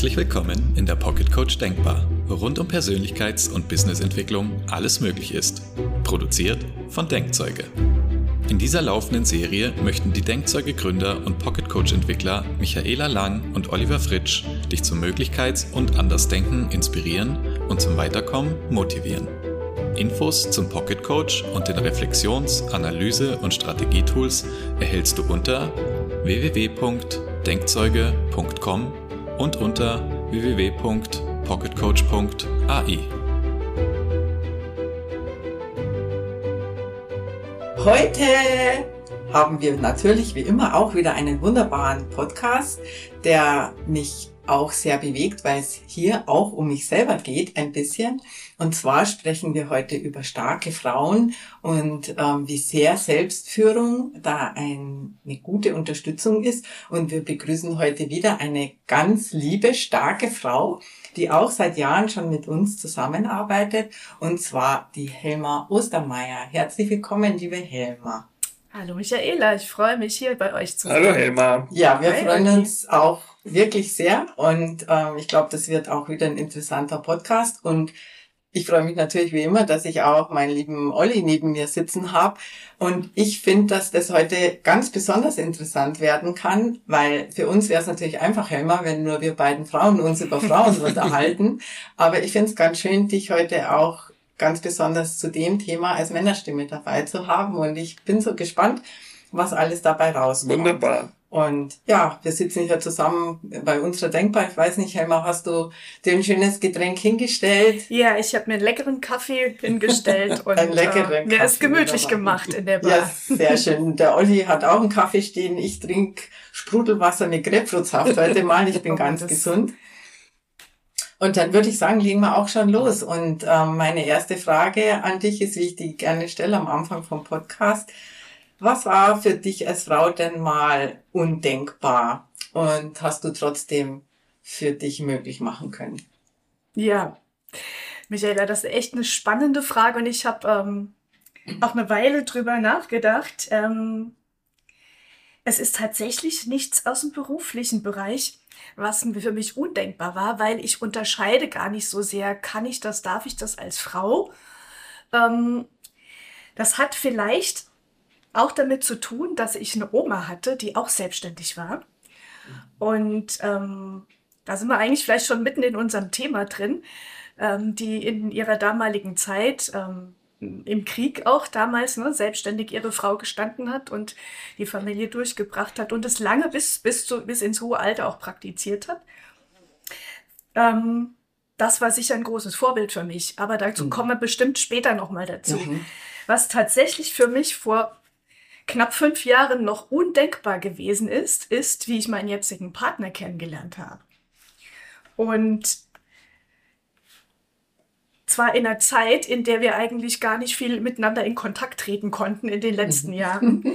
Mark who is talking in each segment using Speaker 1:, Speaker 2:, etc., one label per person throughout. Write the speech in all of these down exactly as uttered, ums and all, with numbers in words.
Speaker 1: Herzlich willkommen in der Pocket Coach Denkbar, wo rund um Persönlichkeits- und Businessentwicklung alles möglich ist. Produziert von Denkzeuge. In dieser laufenden Serie möchten die Denkzeuge-Gründer und Pocket Coach-Entwickler Michaela Lang und Oliver Fritsch dich zum Möglichkeits- und Andersdenken inspirieren und zum Weiterkommen motivieren. Infos zum Pocket Coach und den Reflexions-, Analyse- und Strategietools erhältst du unter w w w punkt denkzeuge punkt com und unter w w w punkt pocketcoach punkt a i.
Speaker 2: Heute haben wir natürlich wie immer auch wieder einen wunderbaren Podcast, der mich auch sehr bewegt, weil es hier auch um mich selber geht ein bisschen. Und zwar sprechen wir heute über starke Frauen und ähm, wie sehr Selbstführung da ein, eine gute Unterstützung ist. Und wir begrüßen heute wieder eine ganz liebe, starke Frau, die auch seit Jahren schon mit uns zusammenarbeitet, und zwar die Helma Ostermeier. Herzlich willkommen, liebe Helma.
Speaker 3: Hallo Michaela, ich freue mich, hier bei euch zu sein.
Speaker 4: Hallo Helma.
Speaker 2: Ja, wir
Speaker 3: Hi,
Speaker 2: freuen
Speaker 3: Olli.
Speaker 2: uns auch wirklich sehr und ähm, ich glaube, das wird auch wieder ein interessanter Podcast, und ich freue mich natürlich wie immer, dass ich auch meinen lieben Olli neben mir sitzen habe, und ich finde, dass das heute ganz besonders interessant werden kann, weil für uns wäre es natürlich einfach, Helma, wenn nur wir beiden Frauen uns über Frauen unterhalten, aber ich finde es ganz schön, dich heute auch ganz besonders zu dem Thema als Männerstimme dabei zu haben, und ich bin so gespannt, was alles dabei rauskommt.
Speaker 4: Wunderbar.
Speaker 2: Und ja, wir sitzen hier zusammen bei unserer Denkbar. Ich weiß nicht, Helma, hast du dir ein schönes Getränk hingestellt?
Speaker 3: Ja, ich habe mir einen leckeren Kaffee hingestellt und
Speaker 2: Einen leckeren
Speaker 3: äh, mir
Speaker 2: Kaffee,
Speaker 3: ist gemütlich
Speaker 2: wunderbar.
Speaker 3: gemacht in der Bar.
Speaker 2: Ja, sehr schön. Der Olli hat auch einen Kaffee stehen. Ich trinke Sprudelwasser mit Grapefruitsaft heute mal. Ich bin
Speaker 3: Oh,
Speaker 2: ganz
Speaker 3: das-
Speaker 2: gesund. Und dann würde ich sagen, legen wir auch schon los. Und ähm, meine erste Frage an dich ist, wie ich die gerne stelle am Anfang vom Podcast: Was war für dich als Frau denn mal undenkbar und hast du trotzdem für dich möglich machen können?
Speaker 3: Ja, Michaela, das ist echt eine spannende Frage und ich habe ähm, auch eine Weile drüber nachgedacht. Ähm, es ist tatsächlich nichts aus dem beruflichen Bereich, was für mich undenkbar war, weil ich unterscheide gar nicht so sehr, kann ich das, darf ich das als Frau? Ähm, das hat vielleicht auch damit zu tun, dass ich eine Oma hatte, die auch selbstständig war. Und ähm, da sind wir eigentlich vielleicht schon mitten in unserem Thema drin, ähm, die in ihrer damaligen Zeit, ähm, im Krieg auch damals, ne, selbstständig ihre Frau gestanden hat und die Familie durchgebracht hat und es lange bis, bis, zu, bis ins hohe Alter auch praktiziert hat. Ähm, das war sicher ein großes Vorbild für mich, aber dazu
Speaker 2: Mhm.
Speaker 3: kommen wir bestimmt später nochmal dazu.
Speaker 2: Mhm.
Speaker 3: Was tatsächlich für mich vor knapp fünf Jahren noch undenkbar gewesen ist, ist, wie ich meinen jetzigen Partner kennengelernt habe. Und zwar in einer Zeit, in der wir eigentlich gar nicht viel miteinander in Kontakt treten konnten in den letzten Jahren.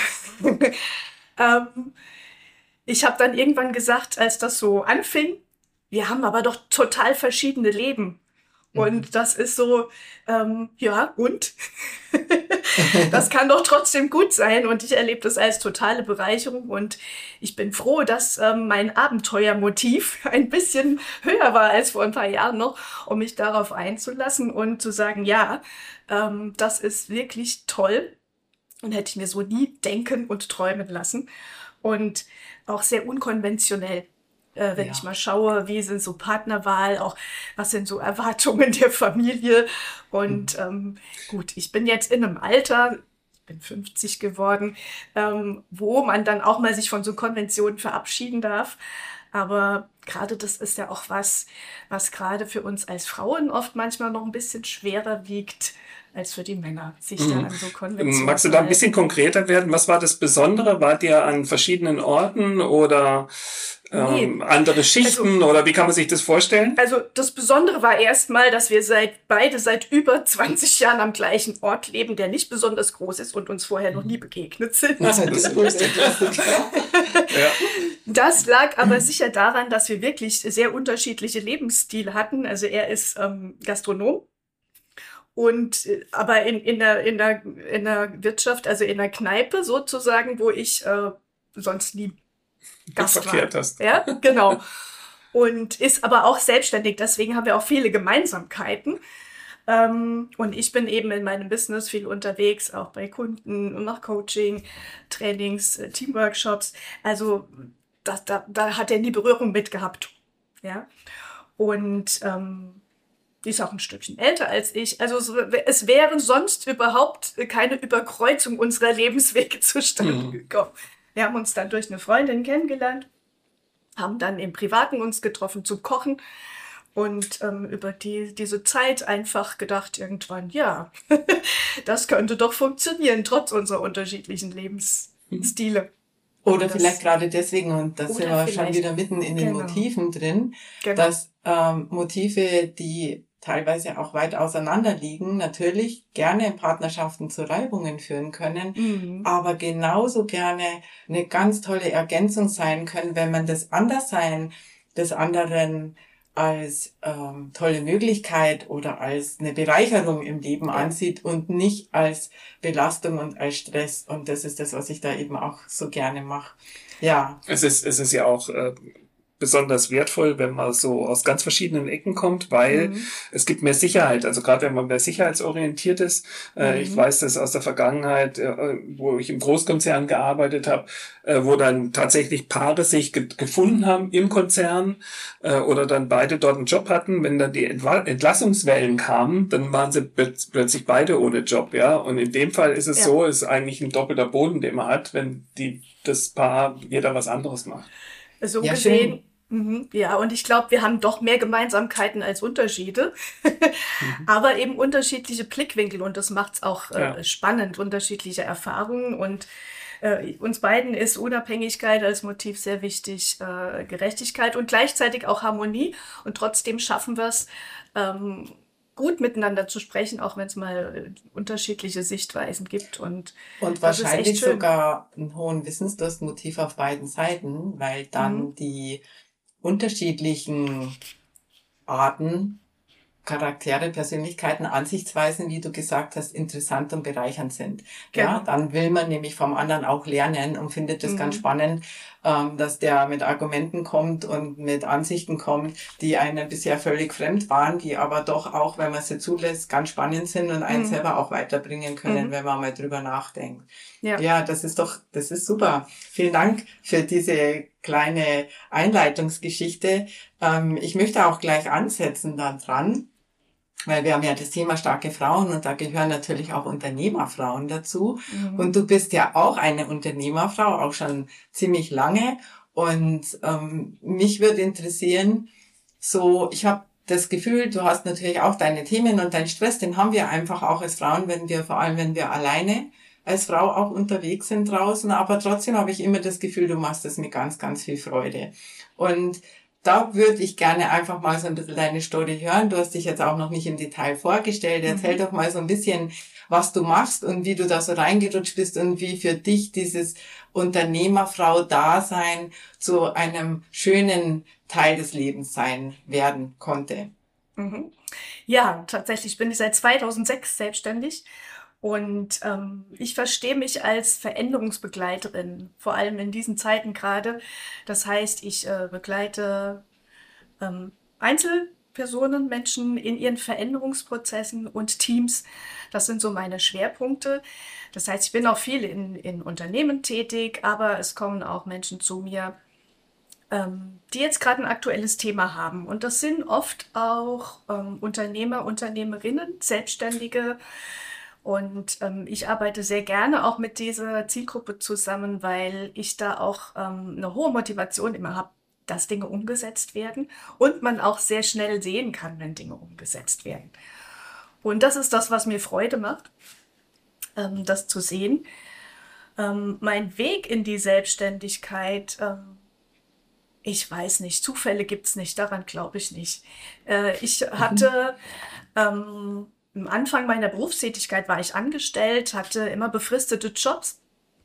Speaker 3: ähm, ich habe dann irgendwann gesagt, als das so anfing, wir haben aber doch total verschiedene Leben. Und das ist so, ähm, ja, und? Das kann doch trotzdem gut sein. Und ich erlebe das als totale Bereicherung. Und ich bin froh, dass ähm, mein Abenteuermotiv ein bisschen höher war als vor ein paar Jahren noch, um mich darauf einzulassen und zu sagen, ja, ähm, das ist wirklich toll. Und hätte ich mir so nie denken und träumen lassen. Und auch sehr unkonventionell. Äh, wenn
Speaker 2: Ja.
Speaker 3: ich mal schaue, wie sind so Partnerwahl, auch was sind so Erwartungen der Familie. Und ähm, gut, ich bin jetzt in einem Alter, ich bin fünfzig geworden, ähm, wo man dann auch mal sich von so Konventionen verabschieden darf. Aber gerade das ist ja auch was, was gerade für uns als Frauen oft manchmal noch ein bisschen schwerer wiegt als für die Männer, sich da
Speaker 4: Mhm.
Speaker 3: an so Konventionen
Speaker 4: Magst du
Speaker 3: zu
Speaker 4: da ein
Speaker 3: halten.
Speaker 4: bisschen konkreter werden? Was war das Besondere? Wart ihr an verschiedenen Orten oder ähm,
Speaker 3: Nee.
Speaker 4: andere Schichten oder wie kann man sich das vorstellen?
Speaker 3: Also das Besondere war erstmal, dass wir seit beide seit über zwanzig Jahren am gleichen Ort leben, der nicht besonders groß ist und uns vorher noch nie begegnet sind.
Speaker 2: Das ist gut.
Speaker 4: Ja.
Speaker 3: Das lag aber sicher daran, dass wir wirklich sehr unterschiedliche Lebensstile hatten. Also er ist ähm, Gastronom und äh, aber in, in, der, in, der, in der Wirtschaft, also in der Kneipe sozusagen, wo ich äh, sonst nie Gast
Speaker 4: Verkehrt
Speaker 3: war.
Speaker 4: hast.
Speaker 3: Ja, genau. und ist aber auch selbstständig. Deswegen haben wir auch viele Gemeinsamkeiten. Ähm, und ich bin eben in meinem Business viel unterwegs, auch bei Kunden und nach Coaching, Trainings, äh, Teamworkshops. Also da, da, da hat er nie Berührung mit gehabt. Ja? Und ähm, die ist auch ein Stückchen älter als ich. Also so, es wäre sonst überhaupt keine Überkreuzung unserer Lebenswege zustande gekommen. Wir haben uns dann durch eine Freundin kennengelernt, haben dann im Privaten uns getroffen zum Kochen und ähm, über die, diese Zeit einfach gedacht irgendwann, ja, das könnte doch funktionieren, trotz unserer unterschiedlichen Lebensstile.
Speaker 2: Oder
Speaker 3: das,
Speaker 2: vielleicht gerade deswegen, und da sind wir schon wieder mitten in den
Speaker 3: genau.
Speaker 2: Motiven drin,
Speaker 3: genau.
Speaker 2: dass ähm, Motive, die teilweise auch weit auseinander liegen, natürlich gerne in Partnerschaften zu Reibungen führen können,
Speaker 3: mhm.
Speaker 2: aber genauso gerne eine ganz tolle Ergänzung sein können, wenn man das Anderssein des anderen als ähm, tolle Möglichkeit oder als eine Bereicherung im Leben ja. ansieht und nicht als Belastung und als Stress. Und das ist das, was ich da eben auch so gerne mache. Ja.
Speaker 4: Es ist, es ist ja auch äh, besonders wertvoll, wenn man so aus ganz verschiedenen Ecken kommt, weil mhm. es gibt mehr Sicherheit. Also gerade wenn man mehr sicherheitsorientiert ist. Äh, mhm. Ich weiß das aus der Vergangenheit, äh, wo ich im Großkonzern gearbeitet habe, äh, wo dann tatsächlich Paare sich ge- gefunden haben im Konzern äh, oder dann beide dort einen Job hatten. Wenn dann die Entwa- Entlassungswellen kamen, dann waren sie be- plötzlich beide ohne Job. Ja, und in dem Fall ist es ja. so, ist eigentlich ein doppelter Boden, den man hat, wenn die das Paar jeder was anderes macht.
Speaker 3: So
Speaker 2: ja,
Speaker 3: gesehen.
Speaker 2: Schön.
Speaker 3: Mhm, ja, und ich glaube, wir haben doch mehr Gemeinsamkeiten als Unterschiede, mhm. aber eben unterschiedliche Blickwinkel und das macht es auch äh, ja. spannend, unterschiedliche Erfahrungen und äh, uns beiden ist Unabhängigkeit als Motiv sehr wichtig, äh, Gerechtigkeit und gleichzeitig auch Harmonie und trotzdem schaffen wir es, ähm, gut miteinander zu sprechen, auch wenn es mal äh, unterschiedliche Sichtweisen gibt. Und,
Speaker 2: und wahrscheinlich sogar einen hohen Wissensdurstmotiv auf beiden Seiten, weil dann mhm. die unterschiedlichen Arten, Charaktere, Persönlichkeiten, Ansichtsweisen, wie du gesagt hast, interessant und bereichernd sind. Genau. Ja, dann will man nämlich vom anderen auch lernen und findet es mhm. ganz spannend, ähm, dass der mit Argumenten kommt und mit Ansichten kommt, die einem bisher völlig fremd waren, die aber doch auch, wenn man sie zulässt, ganz spannend sind und einen mhm. selber auch weiterbringen können, mhm. wenn man mal drüber nachdenkt. Ja. ja, das ist doch, das ist super. Vielen Dank für diese kleine Einleitungsgeschichte. Ähm, ich möchte auch gleich ansetzen da dran, weil wir haben ja das Thema starke Frauen und da gehören natürlich auch Unternehmerfrauen dazu. Mhm. Und du bist ja auch eine Unternehmerfrau, auch schon ziemlich lange. Und ähm, mich würde interessieren, so, ich habe das Gefühl, du hast natürlich auch deine Themen und deinen Stress, den haben wir einfach auch als Frauen, wenn wir, vor allem wenn wir alleine als Frau auch unterwegs sind draußen. Aber trotzdem habe ich immer das Gefühl, du machst das mit ganz, ganz viel Freude. Und da würde ich gerne einfach mal so ein bisschen deine Story hören. Du hast dich jetzt auch noch nicht im Detail vorgestellt. Erzähl mhm. doch mal so ein bisschen, was du machst und wie du da so reingerutscht bist und wie für dich dieses Unternehmerfrau-Dasein zu einem schönen Teil des Lebens sein werden konnte.
Speaker 3: Mhm. Ja, tatsächlich bin ich seit zweitausendsechs selbstständig. Und ähm, ich verstehe mich als Veränderungsbegleiterin, vor allem in diesen Zeiten gerade. Das heißt, ich äh, begleite ähm, Einzelpersonen, Menschen in ihren Veränderungsprozessen und Teams. Das sind so meine Schwerpunkte. Das heißt, ich bin auch viel in, in Unternehmen tätig, aber es kommen auch Menschen zu mir, ähm, die jetzt gerade ein aktuelles Thema haben. Und das sind oft auch ähm, Unternehmer, Unternehmerinnen, Selbstständige. Und ähm, ich arbeite sehr gerne auch mit dieser Zielgruppe zusammen, weil ich da auch ähm, eine hohe Motivation immer habe, dass Dinge umgesetzt werden und man auch sehr schnell sehen kann, wenn Dinge umgesetzt werden. Und das ist das, was mir Freude macht, ähm, das zu sehen. Ähm, mein Weg in die Selbstständigkeit, ähm, ich weiß nicht, Zufälle gibt's nicht, daran glaube ich nicht. Äh, ich hatte... Ähm, Am Anfang meiner Berufstätigkeit war ich angestellt, hatte immer befristete Jobs,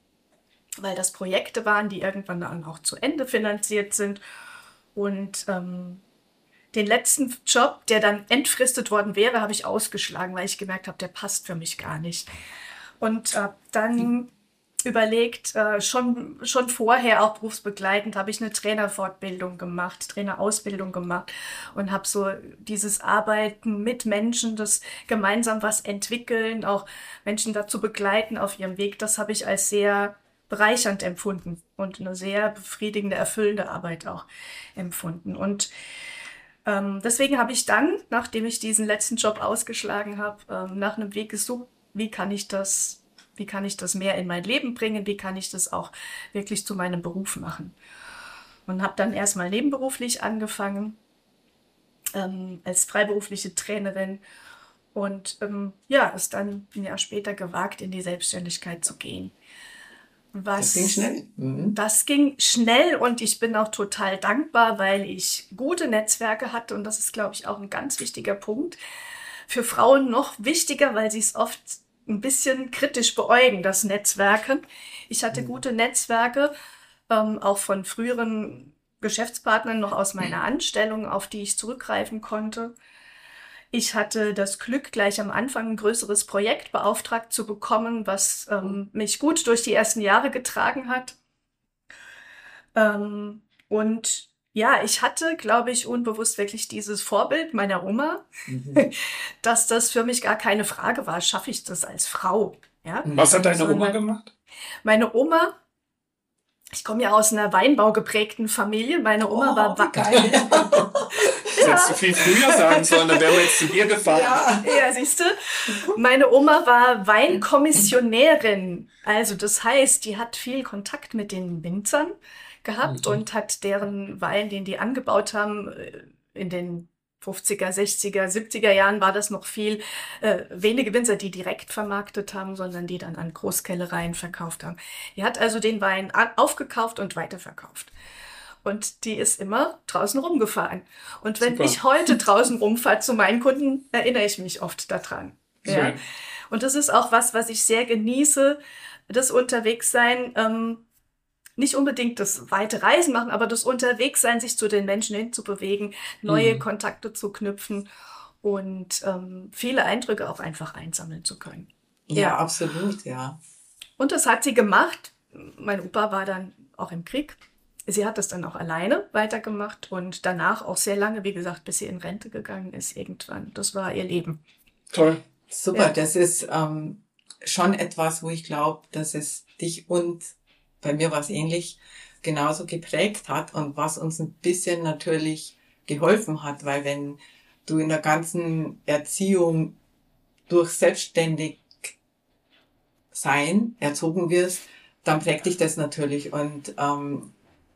Speaker 3: weil das Projekte waren, die irgendwann dann auch zu Ende finanziert sind. Und ähm, den letzten Job, der dann entfristet worden wäre, habe ich ausgeschlagen, weil ich gemerkt habe, der passt für mich gar nicht. Und äh, dann überlegt, äh, schon, schon vorher, auch berufsbegleitend, habe ich eine Trainerfortbildung gemacht, Trainerausbildung gemacht und habe so dieses Arbeiten mit Menschen, das gemeinsam was entwickeln, auch Menschen dazu begleiten auf ihrem Weg, das habe ich als sehr bereichernd empfunden und eine sehr befriedigende, erfüllende Arbeit auch empfunden. Und ähm, deswegen habe ich dann, nachdem ich diesen letzten Job ausgeschlagen habe, ähm, nach einem Weg gesucht, wie kann ich das Wie kann ich das mehr in mein Leben bringen? Wie kann ich das auch wirklich zu meinem Beruf machen? Und habe dann erstmal nebenberuflich angefangen, ähm, als freiberufliche Trainerin. Und ähm, ja, es dann ein Jahr später gewagt, in die Selbstständigkeit zu gehen.
Speaker 2: Das
Speaker 3: Was,
Speaker 2: ging schnell. Mhm.
Speaker 3: Das ging schnell und ich bin auch total dankbar, weil ich gute Netzwerke hatte. Und das ist, glaube ich, auch ein ganz wichtiger Punkt. Für Frauen noch wichtiger, weil sie es oft ein bisschen kritisch beäugen, das Netzwerken. Ich hatte gute Netzwerke, ähm, auch von früheren Geschäftspartnern noch aus meiner Anstellung, auf die ich zurückgreifen konnte. Ich hatte das Glück, gleich am Anfang ein größeres Projekt beauftragt zu bekommen, was ähm, mich gut durch die ersten Jahre getragen hat. Ähm, und ja, ich hatte, glaube ich, unbewusst wirklich dieses Vorbild meiner Oma, mhm. dass das für mich gar keine Frage war, schaffe ich das als Frau. Ja?
Speaker 4: Was hat deine
Speaker 3: Sondern
Speaker 4: Oma gemacht?
Speaker 3: Meine Oma, ich komme ja aus einer weinbaugeprägten Familie, meine Oma
Speaker 2: Oh,
Speaker 3: war... Wa-
Speaker 2: geil.
Speaker 4: Das hättest du viel früher sagen sollen, dann wären wir jetzt zu dir gefahren.
Speaker 2: Ja.
Speaker 3: Ja, siehst du, meine Oma war Weinkommissionärin. Also das heißt, die hat viel Kontakt mit den Winzern gehabt mhm. und hat deren Wein, den die angebaut haben, in den fünfziger, sechziger, siebziger Jahren war das noch viel, äh, wenige Winzer, die direkt vermarktet haben, sondern die dann an Großkellereien verkauft haben. Die hat also den Wein aufgekauft und weiterverkauft. Und die ist immer draußen rumgefahren. Und wenn Super. Ich heute draußen rumfahre zu meinen Kunden, erinnere ich mich oft daran. Ja. Und das ist auch was, was ich sehr genieße, das Unterwegssein, ähm, nicht unbedingt das weite Reisen machen, aber das Unterwegssein, sich zu den Menschen hinzubewegen, neue mhm. Kontakte zu knüpfen und ähm, viele Eindrücke auch einfach einsammeln zu können.
Speaker 2: Ja, ja, absolut, ja.
Speaker 3: Und das hat sie gemacht. Mein Opa war dann auch im Krieg. Sie hat das dann auch alleine weitergemacht und danach auch sehr lange, wie gesagt, bis sie in Rente gegangen ist irgendwann. Das war ihr Leben.
Speaker 4: Toll.
Speaker 2: Super, ja. Das ist ähm, schon etwas, wo ich glaube, dass es dich und bei mir war es ähnlich, genauso geprägt hat und was uns ein bisschen natürlich geholfen hat, weil wenn du in der ganzen Erziehung durch selbstständig sein erzogen wirst, dann prägt dich das natürlich und ähm,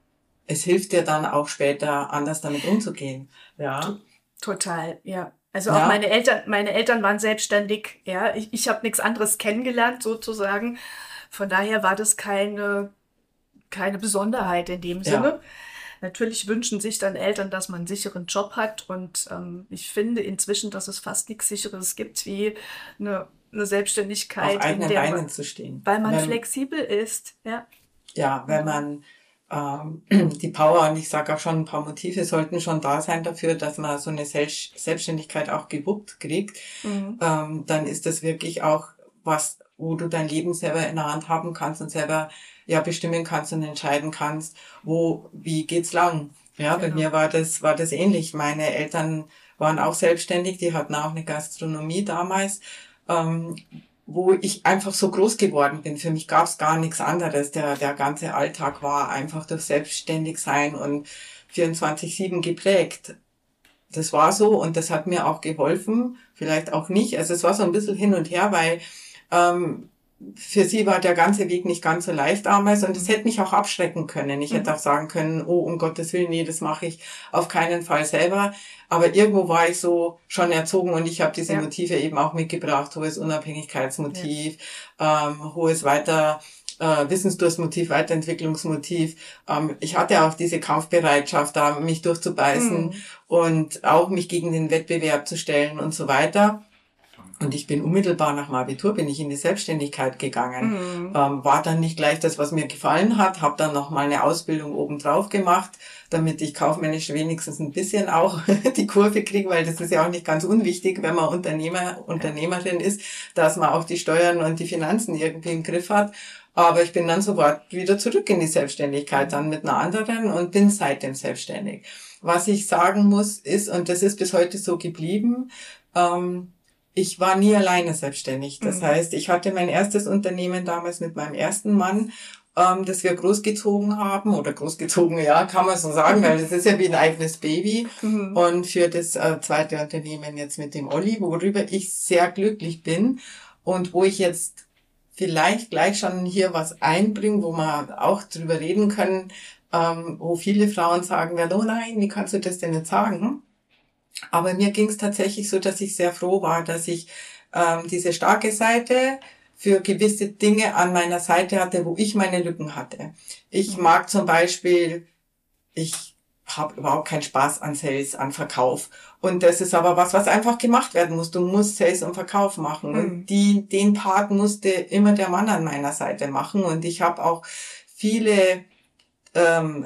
Speaker 2: es hilft dir dann auch später anders damit umzugehen. Ja.
Speaker 3: Total, ja. Also auch ja. meine Eltern, meine Eltern waren selbstständig, ja. Ich, ich habe nichts anderes kennengelernt sozusagen. Von daher war das keine, keine Besonderheit in dem Sinne. Ja. Natürlich wünschen sich dann Eltern, dass man einen sicheren Job hat. Und ähm, ich finde inzwischen, dass es fast nichts Sicheres gibt wie eine, eine Selbstständigkeit.
Speaker 2: Auf eigenen
Speaker 3: in der
Speaker 2: Beinen
Speaker 3: man,
Speaker 2: zu stehen.
Speaker 3: Weil man
Speaker 2: wenn,
Speaker 3: flexibel ist. Ja,
Speaker 2: ja wenn man ähm, die Power, und ich sage auch schon, ein paar Motive sollten schon da sein dafür, dass man so eine Sel- Selbstständigkeit auch gewuppt kriegt. Mhm. Ähm, dann ist das wirklich auch was, wo du dein Leben selber in der Hand haben kannst und selber ja bestimmen kannst und entscheiden kannst, wo, wie geht's lang. Ja, genau. Bei mir war das, war das ähnlich. Meine Eltern waren auch selbstständig, die hatten auch eine Gastronomie damals, ähm, wo ich einfach so groß geworden bin. Für mich gab's gar nichts anderes. Der, der ganze Alltag war einfach durch Selbstständigsein und vierundzwanzig sieben geprägt. Das war so und das hat mir auch geholfen, vielleicht auch nicht. Also es war so ein bisschen hin und her, weil ähm, für sie war der ganze Weg nicht ganz so leicht damals und es hätte mich auch abschrecken können. Ich hätte auch sagen können, oh, um Gottes Willen, nee, das mache ich auf keinen Fall selber. Aber irgendwo war ich so schon erzogen und ich habe diese ja. Motive eben auch mitgebracht. Hohes Unabhängigkeitsmotiv, ja. ähm, hohes Weiter, äh, Wissensdurstmotiv, Weiterentwicklungsmotiv. Ähm, ich hatte auch diese Kampfbereitschaft, da mich durchzubeißen mhm. und auch mich gegen den Wettbewerb zu stellen und so weiter. Und ich bin unmittelbar nach dem Abitur bin ich in die Selbstständigkeit gegangen. Mhm. Ähm, war dann nicht gleich das, was mir gefallen hat, habe dann noch mal eine Ausbildung obendrauf gemacht, damit ich kaufmännisch wenigstens ein bisschen auch die Kurve kriege, weil das ist ja auch nicht ganz unwichtig, wenn man Unternehmer, Unternehmerin ist, dass man auch die Steuern und die Finanzen irgendwie im Griff hat. Aber ich bin dann sofort wieder zurück in die Selbstständigkeit, dann mit einer anderen und bin seitdem selbstständig. Was ich sagen muss ist, und das ist bis heute so geblieben, ähm, ich war nie alleine selbstständig. Das mhm. heißt, ich hatte mein erstes Unternehmen damals mit meinem ersten Mann, ähm, das wir großgezogen haben, oder großgezogen, ja, kann man so sagen, weil das ist ja wie ein eigenes Baby. Mhm. Und für das äh, zweite Unternehmen jetzt mit dem Olli, worüber ich sehr glücklich bin und wo ich jetzt vielleicht gleich schon hier was einbringen, wo wir auch drüber reden können, ähm, wo viele Frauen sagen werden, oh nein, wie kannst du das denn nicht sagen? Aber mir ging es tatsächlich so, dass ich sehr froh war, dass ich ähm, diese starke Seite für gewisse Dinge an meiner Seite hatte, wo ich meine Lücken hatte. Ich mag zum Beispiel, ich habe überhaupt keinen Spaß an Sales, an Verkauf. Und das ist aber was, was einfach gemacht werden muss. Du musst Sales und Verkauf machen. Mhm. Und die, den Part musste immer der Mann an meiner Seite machen. Und ich habe auch viele ähm,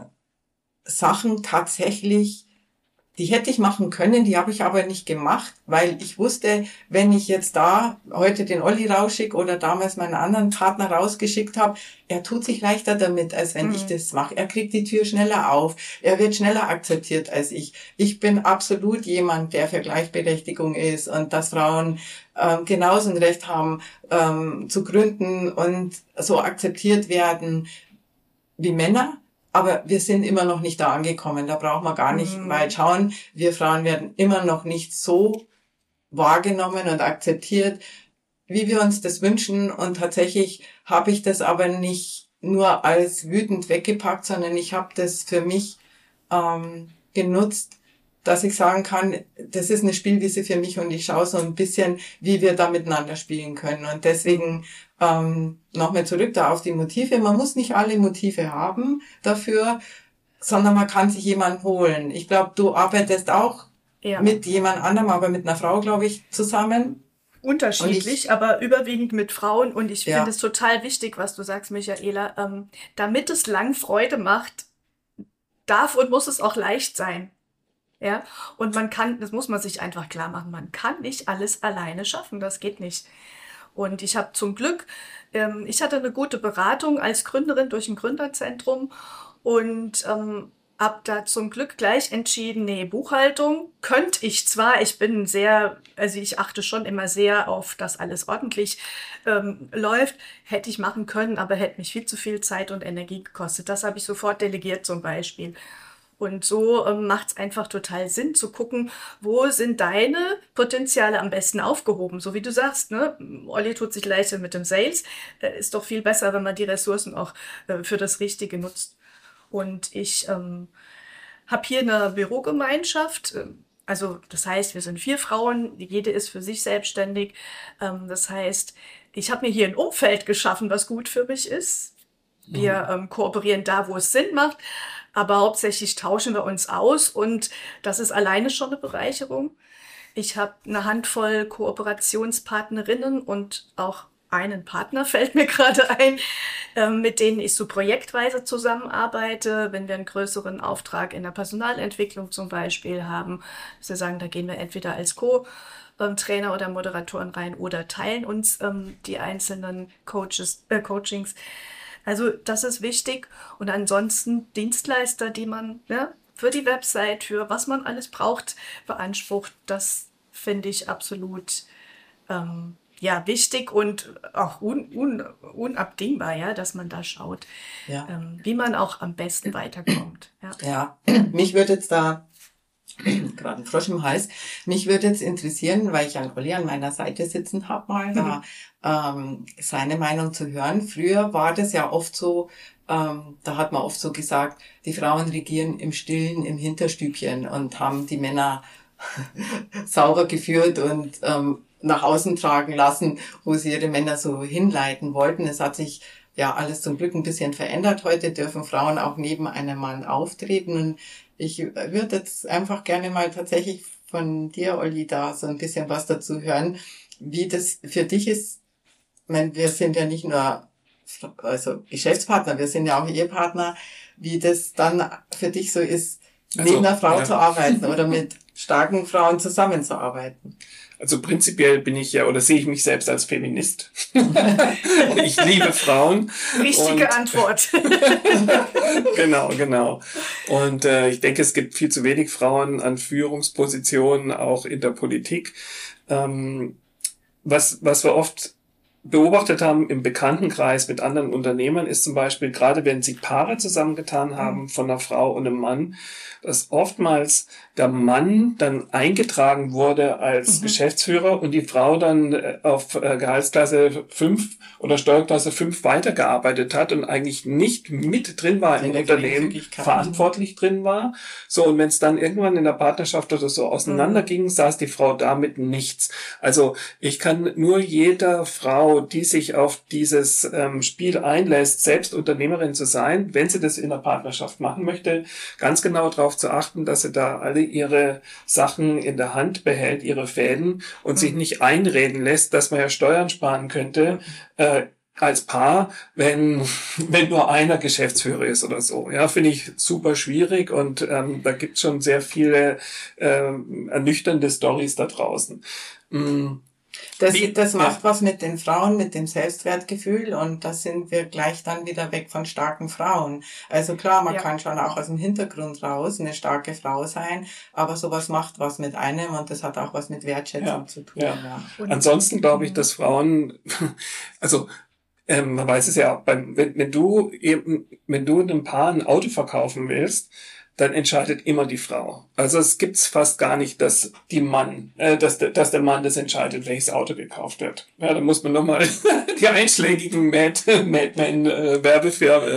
Speaker 2: Sachen tatsächlich, die hätte ich machen können, die habe ich aber nicht gemacht, weil ich wusste, wenn ich jetzt da heute den Olli rausschicke oder damals meinen anderen Partner rausgeschickt habe, er tut sich leichter damit, als wenn mhm. ich das mache. Er kriegt die Tür schneller auf, er wird schneller akzeptiert als ich. Ich bin absolut jemand, der für Gleichberechtigung ist und dass Frauen ähm, genauso ein Recht haben, ähm, zu gründen und so akzeptiert werden wie Männer. Aber wir sind immer noch nicht da angekommen. Da brauchen wir gar nicht mhm. weit schauen. Wir Frauen werden immer noch nicht so wahrgenommen und akzeptiert, wie wir uns das wünschen. Und tatsächlich habe ich das aber nicht nur als wütend weggepackt, sondern ich habe das für mich ähm, genutzt, dass ich sagen kann, das ist eine Spielwiese für mich und ich schaue so ein bisschen, wie wir da miteinander spielen können. Und deswegen ähm, nochmal zurück da auf die Motive. Man muss nicht alle Motive haben dafür, sondern man kann sich jemanden holen. Ich glaube, du arbeitest auch ja. mit jemand anderem, aber mit einer Frau, glaube ich, zusammen.
Speaker 3: Unterschiedlich, ich, aber überwiegend mit Frauen. Und ich ja. finde es total wichtig, was du sagst, Michaela. Ähm, damit es lang Freude macht, darf und muss es auch leicht sein. Ja, und man kann, das muss man sich einfach klar machen, man kann nicht alles alleine schaffen, das geht nicht. Und ich habe zum Glück, ähm, ich hatte eine gute Beratung als Gründerin durch ein Gründerzentrum und ähm, habe da zum Glück gleich entschieden, nee, Buchhaltung könnte ich zwar, ich bin sehr, also ich achte schon immer sehr auf, dass alles ordentlich ähm, läuft, hätte ich machen können, aber hätte mich viel zu viel Zeit und Energie gekostet. Das habe ich sofort delegiert zum Beispiel. Und so ähm, macht es einfach total Sinn zu gucken, wo sind deine Potenziale am besten aufgehoben. So wie du sagst, ne? Olli tut sich leichter mit dem Sales. Äh, ist doch viel besser, wenn man die Ressourcen auch äh, für das Richtige nutzt. Und ich ähm, habe hier eine Bürogemeinschaft. Äh, also das heißt, wir sind vier Frauen, jede ist für sich selbstständig. Ähm, das heißt, ich habe mir hier ein Umfeld geschaffen, was gut für mich ist. Wir ähm, kooperieren da, wo es Sinn macht. Aber hauptsächlich tauschen wir uns aus und das ist alleine schon eine Bereicherung. Ich habe eine Handvoll Kooperationspartnerinnen und auch einen Partner, fällt mir gerade ein, äh, mit denen ich so projektweise zusammenarbeite, wenn wir einen größeren Auftrag in der Personalentwicklung zum Beispiel haben. Dass wir sagen, da gehen wir entweder als Co-Trainer oder Moderatoren rein oder teilen uns ähm, die einzelnen Coaches, äh, Coachings. Also das ist wichtig und ansonsten Dienstleister, die man ja, für die Website, für was man alles braucht, beansprucht, das finde ich absolut ähm, ja, wichtig und auch un, un, unabdingbar, ja, dass man da schaut, ja. ähm, wie man auch am besten weiterkommt. Ja,
Speaker 2: ja. Mich würde jetzt da gerade ein Frosch im Hals. Mich würde jetzt interessieren, weil ich einen Olli an meiner Seite sitzen habe, mal da ähm, seine Meinung zu hören. Früher war das ja oft so, ähm, da hat man oft so gesagt, die Frauen regieren im Stillen, im Hinterstübchen und haben die Männer sauber geführt und ähm, nach außen tragen lassen, wo sie ihre Männer so hinleiten wollten. Es hat sich ja alles zum Glück ein bisschen verändert. Heute dürfen Frauen auch neben einem Mann auftreten und ich würde jetzt einfach gerne mal tatsächlich von dir, Olli, da so ein bisschen was dazu hören, wie das für dich ist. Ich meine, wir sind ja nicht nur also Geschäftspartner, wir sind ja auch Ehepartner, wie das dann für dich so ist, neben also, einer Frau ja. zu arbeiten oder mit starken Frauen zusammenzuarbeiten.
Speaker 4: Also prinzipiell bin ich ja oder sehe ich mich selbst als Feminist. Ich liebe Frauen.
Speaker 3: Richtige
Speaker 4: und,
Speaker 3: Antwort.
Speaker 4: Genau, genau. Und äh, ich denke, es gibt viel zu wenig Frauen an Führungspositionen, auch in der Politik. Ähm, was, was wir oft beobachtet haben im Bekanntenkreis mit anderen Unternehmern, ist zum Beispiel, gerade wenn sie Paare zusammengetan haben von einer Frau und einem Mann, dass oftmals der Mann dann eingetragen wurde als mhm. Geschäftsführer und die Frau dann auf Gehaltsklasse fünf oder Steuerklasse fünf weitergearbeitet hat und eigentlich nicht mit drin war im Unternehmen, verantwortlich drin war. So, und wenn es dann irgendwann in der Partnerschaft oder so auseinanderging, mhm. saß die Frau damit nichts. Also ich kann nur jeder Frau, die sich auf dieses ähm, Spiel einlässt, selbst Unternehmerin zu sein, wenn sie das in der Partnerschaft machen möchte, ganz genau darauf zu achten, dass sie da alle ihre Sachen in der Hand behält, ihre Fäden und mhm. sich nicht einreden lässt, dass man ja Steuern sparen könnte, äh, als Paar, wenn wenn nur einer Geschäftsführer ist oder so. Ja, finde ich super schwierig und ähm, da gibt es schon sehr viele ähm, ernüchternde Storys da draußen. Mm.
Speaker 2: Das, das macht ja. was mit den Frauen, mit dem Selbstwertgefühl und da sind wir gleich dann wieder weg von starken Frauen. Also klar, man ja. kann schon auch aus dem Hintergrund raus eine starke Frau sein, aber sowas macht was mit einem und das hat auch was mit Wertschätzung ja. zu tun.
Speaker 4: Ja. Ja. Ansonsten glaube ich, dass Frauen, also ähm, man weiß es ja, beim, wenn, wenn du eben, wenn du einem Paar ein Auto verkaufen willst, dann entscheidet immer die Frau. Also es gibt's fast gar nicht, dass die Mann, äh, dass, der, dass der Mann das entscheidet, welches Auto gekauft wird. Ja, da muss man nochmal die einschlägigen Mad, Madman äh, Werbefirmen,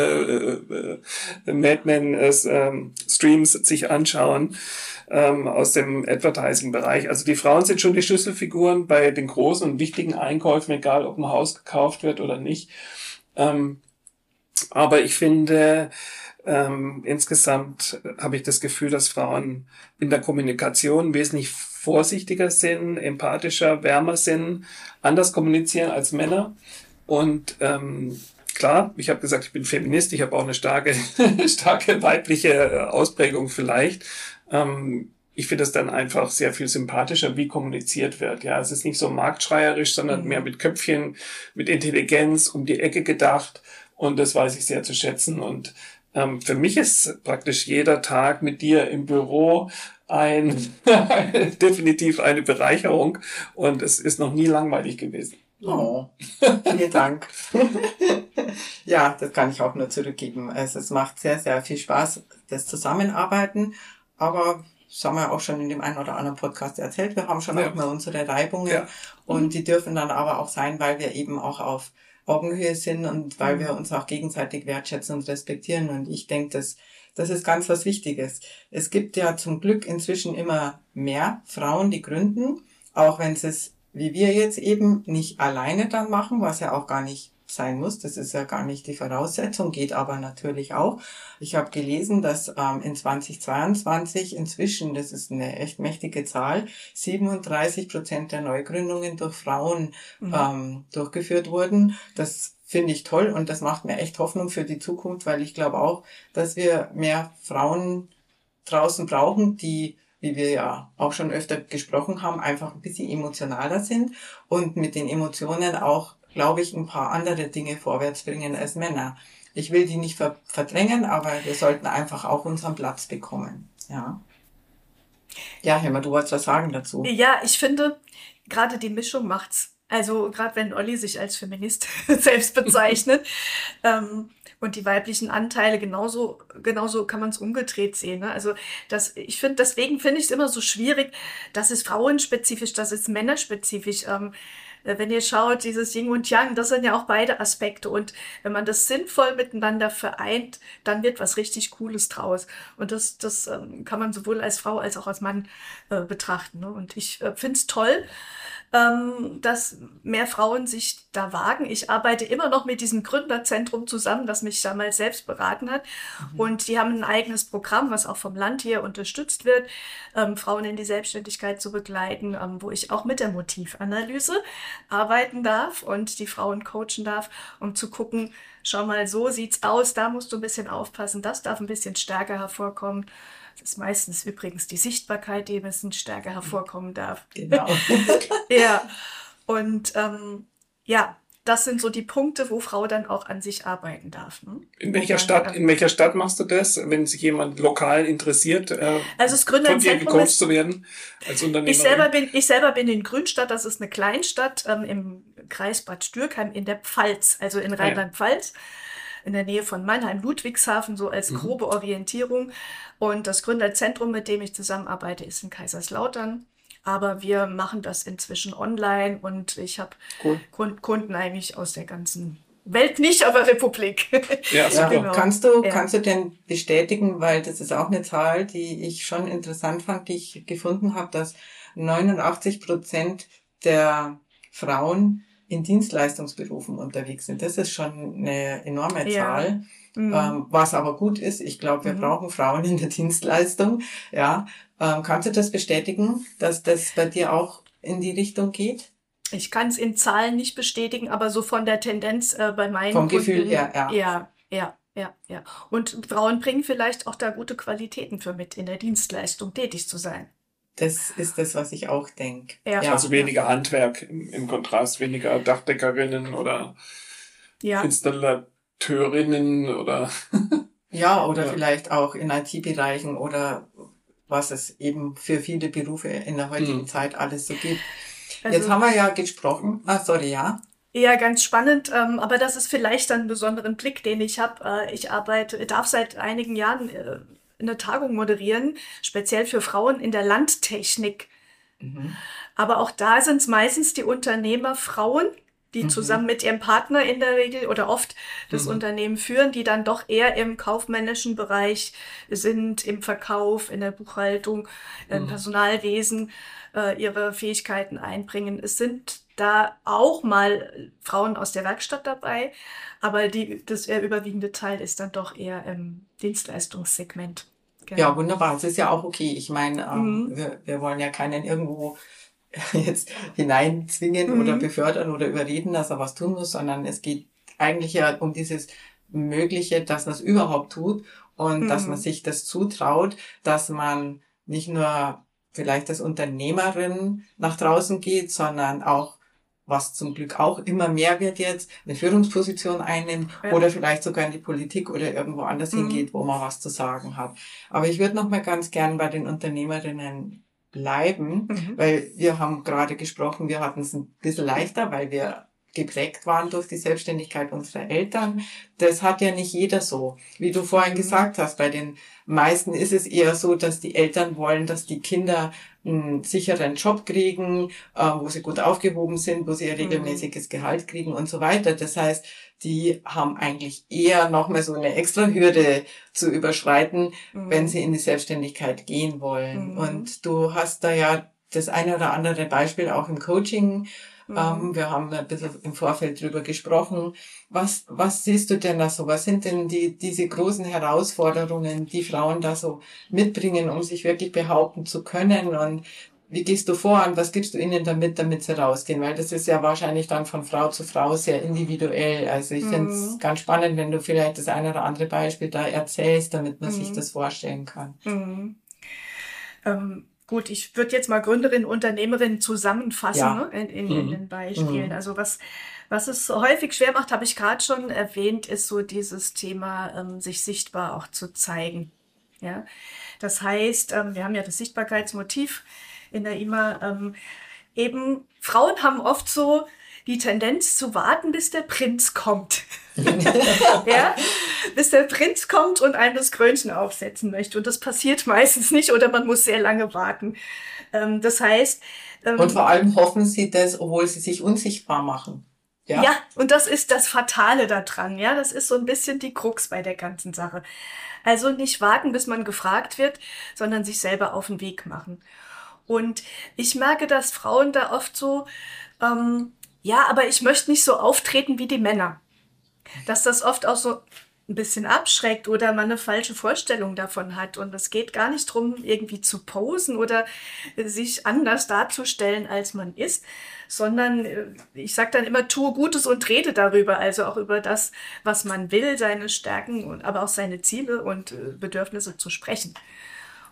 Speaker 4: äh, äh, Madman äh, ähm, Streams sich anschauen ähm, aus dem Advertising-Bereich. Also die Frauen sind schon die Schlüsselfiguren bei den großen und wichtigen Einkäufen, egal ob ein Haus gekauft wird oder nicht. Ähm, aber ich finde, Ähm, insgesamt habe ich das Gefühl, dass Frauen in der Kommunikation wesentlich vorsichtiger sind, empathischer, wärmer sind, anders kommunizieren als Männer. Und ähm, klar, ich habe gesagt, ich bin Feminist, ich habe auch eine starke, starke weibliche Ausprägung vielleicht. Ähm, ich finde es dann einfach sehr viel sympathischer, wie kommuniziert wird. Ja, es ist nicht so marktschreierisch, sondern mhm. mehr mit Köpfchen, mit Intelligenz, um die Ecke gedacht. Und das weiß ich sehr zu schätzen. Und Ähm, für mich ist praktisch jeder Tag mit dir im Büro ein definitiv eine Bereicherung und es ist noch nie langweilig gewesen.
Speaker 2: Oh, vielen Dank. Ja, das kann ich auch nur zurückgeben. Also es macht sehr, sehr viel Spaß, das Zusammenarbeiten, aber das haben wir auch schon in dem einen oder anderen Podcast erzählt. Wir haben schon ja. auch mal unsere Reibungen ja. und die dürfen dann aber auch sein, weil wir eben auch auf Augenhöhe sind und weil wir uns auch gegenseitig wertschätzen und respektieren. Und ich denke, das, das ist ganz was Wichtiges. Es gibt ja zum Glück inzwischen immer mehr Frauen, die gründen, auch wenn sie es, wie wir jetzt eben, nicht alleine dann machen, was ja auch gar nicht sein muss. Das ist ja gar nicht die Voraussetzung, geht aber natürlich auch. Ich habe gelesen, dass ähm, in zweitausendzweiundzwanzig inzwischen, das ist eine echt mächtige Zahl, siebenunddreißig Prozent der Neugründungen durch Frauen mhm. ähm, durchgeführt wurden. Das finde ich toll und das macht mir echt Hoffnung für die Zukunft, weil ich glaube auch, dass wir mehr Frauen draußen brauchen, die, wie wir ja auch schon öfter gesprochen haben, einfach ein bisschen emotionaler sind und mit den Emotionen auch, glaube ich, ein paar andere Dinge vorwärts bringen als Männer. Ich will die nicht ver- verdrängen, aber wir sollten einfach auch unseren Platz bekommen. Ja, ja, Helma, du wolltest was sagen dazu.
Speaker 3: Ja, ich finde, gerade die Mischung macht's. Also gerade wenn Olli sich als Feminist selbst bezeichnet ähm, und die weiblichen Anteile genauso, genauso kann man es umgedreht sehen. Ne? Also das, ich finde, deswegen finde ich es immer so schwierig, das ist frauenspezifisch, das ist männerspezifisch. Ähm, Wenn ihr schaut, dieses Yin und Yang, das sind ja auch beide Aspekte. Und wenn man das sinnvoll miteinander vereint, dann wird was richtig Cooles draus. Und das, das ähm, kann man sowohl als Frau als auch als Mann äh, betrachten. Ne? Und ich äh, finde es toll, ähm, dass mehr Frauen sich da wagen. Ich arbeite immer noch mit diesem Gründerzentrum zusammen, das mich damals selbst beraten hat. Mhm. Und die haben ein eigenes Programm, was auch vom Land hier unterstützt wird, ähm, Frauen in die Selbstständigkeit zu begleiten, ähm, wo ich auch mit der Motivanalyse arbeiten darf und die Frauen coachen darf, um zu gucken, schau mal, so sieht's aus, da musst du ein bisschen aufpassen, das darf ein bisschen stärker hervorkommen. Das ist meistens übrigens die Sichtbarkeit, die ein bisschen stärker hervorkommen darf.
Speaker 2: Genau.
Speaker 3: Ja, und ähm, ja, das sind so die Punkte, wo Frau dann auch an sich arbeiten darf. Ne?
Speaker 4: In welcher
Speaker 3: dann,
Speaker 4: Stadt,
Speaker 3: ähm,
Speaker 4: in welcher Stadt machst du das, wenn sich jemand lokal interessiert, äh,
Speaker 3: also das
Speaker 4: von dir
Speaker 3: Gründerzentrum
Speaker 4: gecoacht
Speaker 3: ist,
Speaker 4: zu werden als Unternehmerin?
Speaker 3: ich selber bin, ich selber bin in Grünstadt, das ist eine Kleinstadt ähm, im Kreis Bad Stürkheim in der Pfalz, also in Rheinland-Pfalz, in der Nähe von Mannheim, Ludwigshafen, so als grobe Orientierung. Und das Gründerzentrum, mit dem ich zusammenarbeite, ist in Kaiserslautern. Aber wir machen das inzwischen online und ich habe
Speaker 4: Cool.
Speaker 3: Kunden eigentlich aus der ganzen Welt nicht, aber Republik.
Speaker 4: Ja, super.
Speaker 2: Ja,
Speaker 3: Genau.
Speaker 2: kannst du,
Speaker 3: Ja.
Speaker 2: kannst du denn bestätigen, weil das ist auch eine Zahl, die ich schon interessant fand, die ich gefunden habe, dass neunundachtzig Prozent der Frauen in Dienstleistungsberufen unterwegs sind. Das ist schon eine enorme
Speaker 3: Ja.
Speaker 2: Zahl.
Speaker 3: Mhm.
Speaker 2: Ähm, was aber gut ist, ich glaube, wir
Speaker 3: Mhm.
Speaker 2: brauchen Frauen in der Dienstleistung. Ja, ähm, kannst du das bestätigen, dass das bei dir auch in die Richtung geht?
Speaker 3: Ich kann es in Zahlen nicht bestätigen, aber so von der Tendenz äh, bei meinen
Speaker 2: Vom
Speaker 3: Kunden.
Speaker 2: Gefühl her, ja.
Speaker 3: Ja, ja, ja, ja. Und Frauen bringen vielleicht auch da gute Qualitäten für mit, in der Dienstleistung tätig zu sein.
Speaker 2: Das ist das, was ich auch denke.
Speaker 3: Ja.
Speaker 2: Ja.
Speaker 4: Also weniger Handwerk im, im Kontrast, weniger Dachdeckerinnen oder
Speaker 3: Ja,
Speaker 4: Installateurinnen oder
Speaker 2: Ja, oder
Speaker 4: Ja.
Speaker 2: vielleicht auch in I T-Bereichen oder was es eben für viele Berufe in der heutigen
Speaker 4: Mhm.
Speaker 2: Zeit alles so gibt.
Speaker 3: also,
Speaker 2: Jetzt haben wir ja gesprochen. Ah, sorry, ja.
Speaker 3: ja, ganz spannend, ähm, aber das ist vielleicht dann einen besonderen Blick, den ich habe. Äh, ich arbeite, darf seit einigen Jahren äh, eine Tagung moderieren, speziell für Frauen in der Landtechnik.
Speaker 2: Mhm.
Speaker 3: Aber auch da sind es meistens die Unternehmerfrauen, die
Speaker 2: Mhm.
Speaker 3: zusammen mit ihrem Partner in der Regel oder oft das
Speaker 4: Mhm.
Speaker 3: Unternehmen führen, die dann doch eher im kaufmännischen Bereich sind, im Verkauf, in der Buchhaltung, im
Speaker 4: Mhm.
Speaker 3: Personalwesen äh, ihre Fähigkeiten einbringen. Es sind da auch mal Frauen aus der Werkstatt dabei, aber die, das eher überwiegende Teil ist dann doch eher im Dienstleistungssegment. Genau.
Speaker 2: Ja, wunderbar. Das ist ja auch okay. Ich meine, ähm,
Speaker 3: Mhm.
Speaker 2: wir, wir wollen ja keinen irgendwo jetzt hineinzwingen
Speaker 3: Mhm.
Speaker 2: oder befördern oder überreden, dass er was tun muss, sondern es geht eigentlich ja um dieses Mögliche, dass man es überhaupt tut und
Speaker 3: Mhm.
Speaker 2: dass man sich das zutraut, dass man nicht nur vielleicht als Unternehmerin nach draußen geht, sondern auch, was zum Glück auch immer mehr wird jetzt, eine Führungsposition einnimmt
Speaker 3: Ja.
Speaker 2: oder vielleicht sogar in die Politik oder irgendwo anders
Speaker 3: Mhm.
Speaker 2: hingeht, wo man was zu sagen hat. Aber ich würde noch mal ganz gern bei den Unternehmerinnen bleiben,
Speaker 3: Mhm.
Speaker 2: weil wir haben gerade gesprochen, wir hatten es ein bisschen leichter, weil wir geprägt waren durch die Selbstständigkeit unserer Eltern. Das hat ja nicht jeder so. Wie du vorhin
Speaker 3: Mhm.
Speaker 2: gesagt hast, bei den meisten ist es eher so, dass die Eltern wollen, dass die Kinder einen sicheren Job kriegen, äh, wo sie gut aufgehoben sind, wo sie ihr regelmäßiges Gehalt kriegen und so weiter. Das heißt, die haben eigentlich eher nochmal so eine extra Hürde zu überschreiten,
Speaker 3: Mhm.
Speaker 2: wenn sie in die Selbstständigkeit gehen wollen.
Speaker 3: Mhm.
Speaker 2: Und du hast da ja das eine oder andere Beispiel auch im Coaching.
Speaker 3: Mhm.
Speaker 2: Ähm, wir haben ein bisschen im Vorfeld drüber gesprochen. Was, was siehst du denn da so? Was sind denn die, diese großen Herausforderungen, die Frauen da so mitbringen, um sich wirklich behaupten zu können? Und wie gehst du vor und was gibst du ihnen damit, damit sie rausgehen? Weil das ist ja wahrscheinlich dann von Frau zu Frau sehr individuell. Also ich
Speaker 3: Mhm.
Speaker 2: finde es ganz spannend, wenn du vielleicht das eine oder andere Beispiel da erzählst, damit man
Speaker 3: Mhm.
Speaker 2: sich das vorstellen kann.
Speaker 3: Mhm. Ähm, gut, ich würde jetzt mal Gründerin, Unternehmerin zusammenfassen,
Speaker 2: Ja.
Speaker 3: ne, in, in, in
Speaker 4: Mhm.
Speaker 3: den Beispielen.
Speaker 2: Mhm.
Speaker 3: Also was, was es häufig schwer macht, habe ich gerade schon erwähnt, ist so dieses Thema, ähm, sich sichtbar auch zu zeigen. Ja, das heißt, ähm, wir haben ja das Sichtbarkeitsmotiv in der I M A. Ähm, eben Frauen haben oft so die Tendenz zu warten, bis der Prinz kommt. Ja, bis der Prinz kommt und einem das Krönchen aufsetzen möchte. Und das passiert meistens nicht oder man muss sehr lange warten. Ähm, das heißt... Ähm,
Speaker 2: Und vor allem hoffen sie das, obwohl sie sich unsichtbar machen. Ja,
Speaker 3: ja, und das ist das Fatale daran. Ja, das ist so ein bisschen die Krux bei der ganzen Sache. Also nicht warten, bis man gefragt wird, sondern sich selber auf den Weg machen. Und ich merke, dass Frauen da oft so, ähm, ja, aber ich möchte nicht so auftreten wie die Männer. Dass das oft auch so ein bisschen abschreckt oder man eine falsche Vorstellung davon hat. Und es geht gar nicht drum, irgendwie zu posen oder sich anders darzustellen, als man ist, sondern äh, ich sage dann immer, tue Gutes und rede darüber, also auch über das, was man will, seine Stärken und aber auch seine Ziele und äh, Bedürfnisse zu sprechen.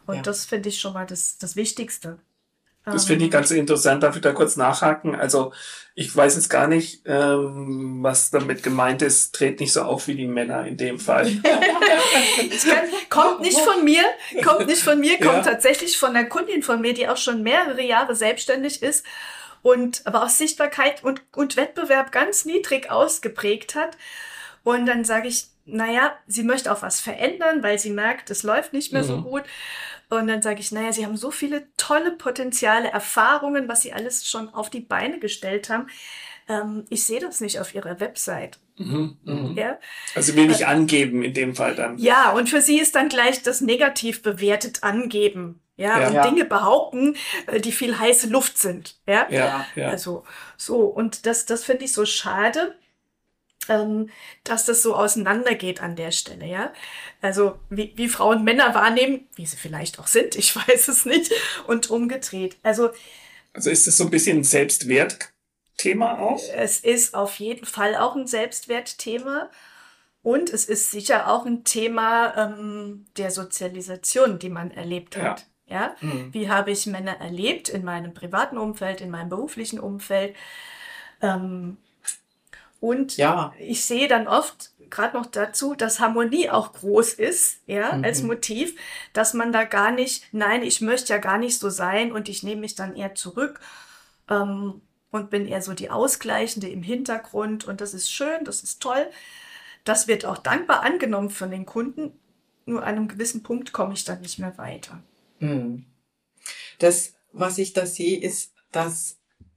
Speaker 3: Und
Speaker 2: ja.
Speaker 3: das finde ich schon mal das, das Wichtigste.
Speaker 4: Das finde ich ganz interessant, darf ich da kurz nachhaken? Also ich weiß jetzt gar nicht, ähm, was damit gemeint ist, dreht nicht so auf wie die Männer in dem Fall.
Speaker 3: kann, kommt nicht von mir, kommt nicht von mir, kommt
Speaker 4: Ja.
Speaker 3: tatsächlich von einer Kundin von mir, die auch schon mehrere Jahre selbstständig ist und aber auch Sichtbarkeit und, und Wettbewerb ganz niedrig ausgeprägt hat. Und dann sage ich, naja, sie möchte auch was verändern, weil sie merkt, es läuft nicht mehr
Speaker 4: Mhm.
Speaker 3: so gut. Und dann sage ich, naja, sie haben so viele tolle Potenziale, Erfahrungen, was sie alles schon auf die Beine gestellt haben. Ähm, ich sehe das nicht auf ihrer Website.
Speaker 4: Mhm. Mhm.
Speaker 3: Ja?
Speaker 4: Also will nicht angeben in dem Fall dann.
Speaker 3: Ja, und für sie ist dann gleich das negativ bewertet angeben. Ja,
Speaker 4: Ja.
Speaker 3: und
Speaker 2: Ja.
Speaker 3: Dinge behaupten, äh, die viel heiße Luft sind. Ja,
Speaker 4: Ja, ja.
Speaker 3: also so. Und das, das finde ich so schade, ähm, dass das so auseinandergeht an der Stelle, ja. Also wie, wie Frauen Männer wahrnehmen, wie sie vielleicht auch sind, ich weiß es nicht, und umgedreht. Also
Speaker 4: Also ist das so ein bisschen ein Selbstwertthema auch?
Speaker 3: es ist auf jeden Fall auch ein Selbstwertthema und es ist sicher auch ein Thema ähm, der Sozialisation, die man erlebt hat. Ja.
Speaker 4: Mhm.
Speaker 3: Wie habe ich Männer erlebt in meinem privaten Umfeld, in meinem beruflichen Umfeld? Ähm, und
Speaker 2: Ja.
Speaker 3: ich sehe dann oft gerade noch dazu, dass Harmonie auch groß ist, ja,
Speaker 2: Mhm.
Speaker 3: als Motiv, dass man da gar nicht, nein, ich möchte ja gar nicht so sein und ich nehme mich dann eher zurück ähm, und bin eher so die Ausgleichende im Hintergrund und das ist schön, das ist toll. Das wird auch dankbar angenommen von den Kunden, nur an einem gewissen Punkt komme ich dann nicht mehr weiter.
Speaker 2: Hm. Das, was ich da sehe, ist, dass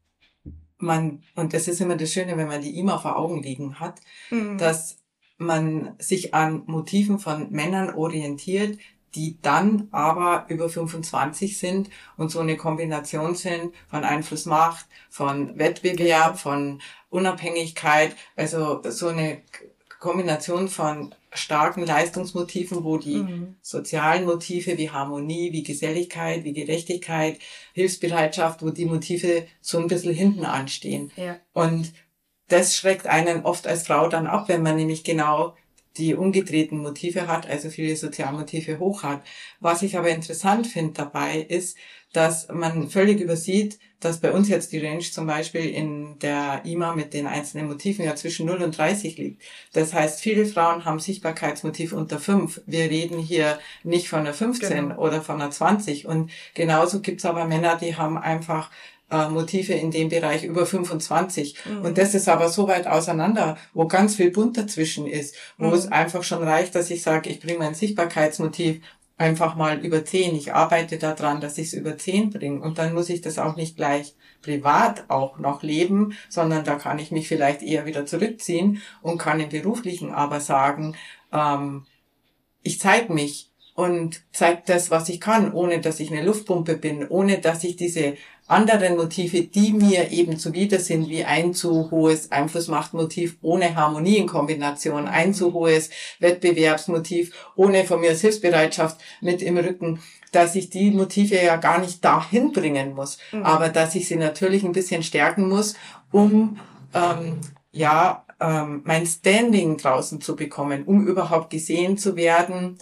Speaker 2: man, und das ist immer das Schöne, wenn man die E-Mail vor Augen liegen hat,
Speaker 3: Mhm.
Speaker 2: dass man sich an Motiven von Männern orientiert, die dann aber über fünfundzwanzig sind und so eine Kombination sind von Einfluss, Macht, von Wettbewerb, von Unabhängigkeit, also so eine Kombination von starken Leistungsmotiven, wo die
Speaker 3: Mhm.
Speaker 2: sozialen Motive wie Harmonie, wie Geselligkeit, wie Gerechtigkeit, Hilfsbereitschaft, wo die Motive so ein bisschen hinten anstehen.
Speaker 3: Ja.
Speaker 2: Und das schreckt einen oft als Frau dann ab, wenn man nämlich genau die umgedrehten Motive hat, also viele Sozialmotive hoch hat. Was ich aber interessant finde dabei ist, dass man völlig übersieht, dass bei uns jetzt die Range zum Beispiel in der I M A mit den einzelnen Motiven ja zwischen null und dreißig liegt. Das heißt, viele Frauen haben Sichtbarkeitsmotiv unter fünf. Wir reden hier nicht von einer fünfzehn
Speaker 3: Genau.
Speaker 2: oder von einer zwanzig. Und genauso gibt's aber Männer, die haben einfach äh, Motive in dem Bereich über fünfundzwanzig.
Speaker 3: Mhm.
Speaker 2: Und das ist aber so weit auseinander, wo ganz viel bunt dazwischen ist, wo
Speaker 3: Mhm.
Speaker 2: es einfach schon reicht, dass ich sage, ich bringe mein Sichtbarkeitsmotiv einfach mal über zehn. Ich arbeite daran, dass ich es über zehn bringe. Und dann muss ich das auch nicht gleich privat auch noch leben, sondern da kann ich mich vielleicht eher wieder zurückziehen und kann im Beruflichen aber sagen, ähm, ich zeige mich und zeige das, was ich kann, ohne dass ich eine Luftpumpe bin, ohne dass ich diese anderen Motive, die mir eben zuwider sind, wie ein zu hohes Einflussmachtmotiv ohne Harmonie in Kombination, ein zu hohes Wettbewerbsmotiv ohne von mir aus Hilfsbereitschaft mit im Rücken, dass ich die Motive ja gar nicht dahin bringen muss,
Speaker 3: Mhm.
Speaker 2: aber dass ich sie natürlich ein bisschen stärken muss, um ähm, ja ähm, mein Standing draußen zu bekommen, um überhaupt gesehen zu werden.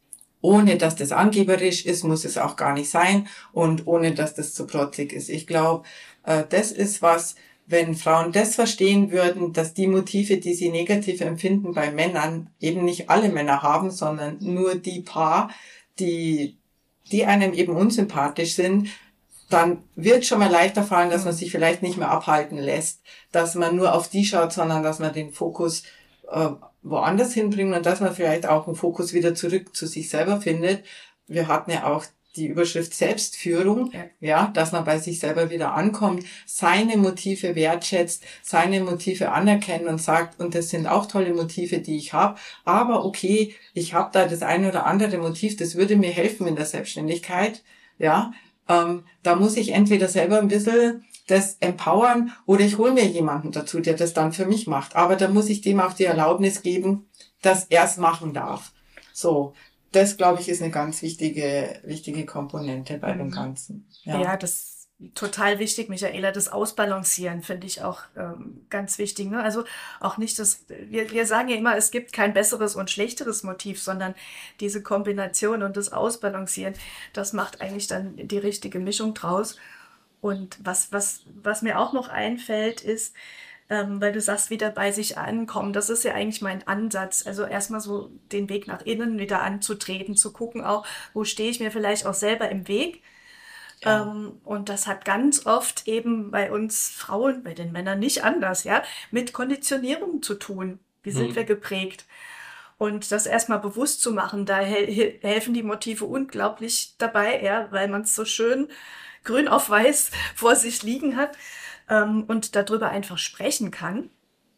Speaker 2: Ohne dass das angeberisch ist, muss es auch gar nicht sein und ohne dass das zu protzig ist. Ich glaube, äh, das ist was, wenn Frauen das verstehen würden, dass die Motive, die sie negativ empfinden bei Männern, eben nicht alle Männer haben, sondern nur die paar, die, die einem eben unsympathisch sind, dann wird schon mal leichter fallen, dass man sich vielleicht nicht mehr abhalten lässt, dass man nur auf die schaut, sondern dass man den Fokus äh, woanders hinbringen und dass man vielleicht auch einen Fokus wieder zurück zu sich selber findet. Wir hatten ja auch die Überschrift Selbstführung,
Speaker 3: Ja.
Speaker 2: ja, dass man bei sich selber wieder ankommt, seine Motive wertschätzt, seine Motive anerkennt und sagt, und das sind auch tolle Motive, die ich habe, aber okay, ich habe da das eine oder andere Motiv, das würde mir helfen in der Selbstständigkeit, ja, ähm, da muss ich entweder selber ein bisschen das empowern oder ich hole mir jemanden dazu, der das dann für mich macht. Aber da muss ich dem auch die Erlaubnis geben, dass er es machen darf. So, das glaube ich ist eine ganz wichtige wichtige Komponente bei dem Ganzen.
Speaker 3: Ja, das total wichtig, Michaela, das Ausbalancieren finde ich auch ähm, ganz wichtig. Ne? Also auch nicht das, wir, wir sagen ja immer, es gibt kein besseres und schlechteres Motiv, sondern diese Kombination und das Ausbalancieren, das macht eigentlich dann die richtige Mischung draus. Und was, was, was mir auch noch einfällt, ist, ähm, weil du sagst, wieder bei sich ankommen, das ist ja eigentlich mein Ansatz. Also erstmal so den Weg nach innen wieder anzutreten, zu gucken auch, wo stehe ich mir vielleicht auch selber im Weg. Ja. Ähm, und das hat ganz oft eben bei uns Frauen, bei den Männern nicht anders, ja, mit Konditionierung zu tun. Wie sind hm. wir geprägt? Und das erstmal bewusst zu machen, da hel- helfen die Motive unglaublich dabei, ja, weil man es so schön grün auf weiß vor sich liegen hat ähm, und darüber einfach sprechen kann.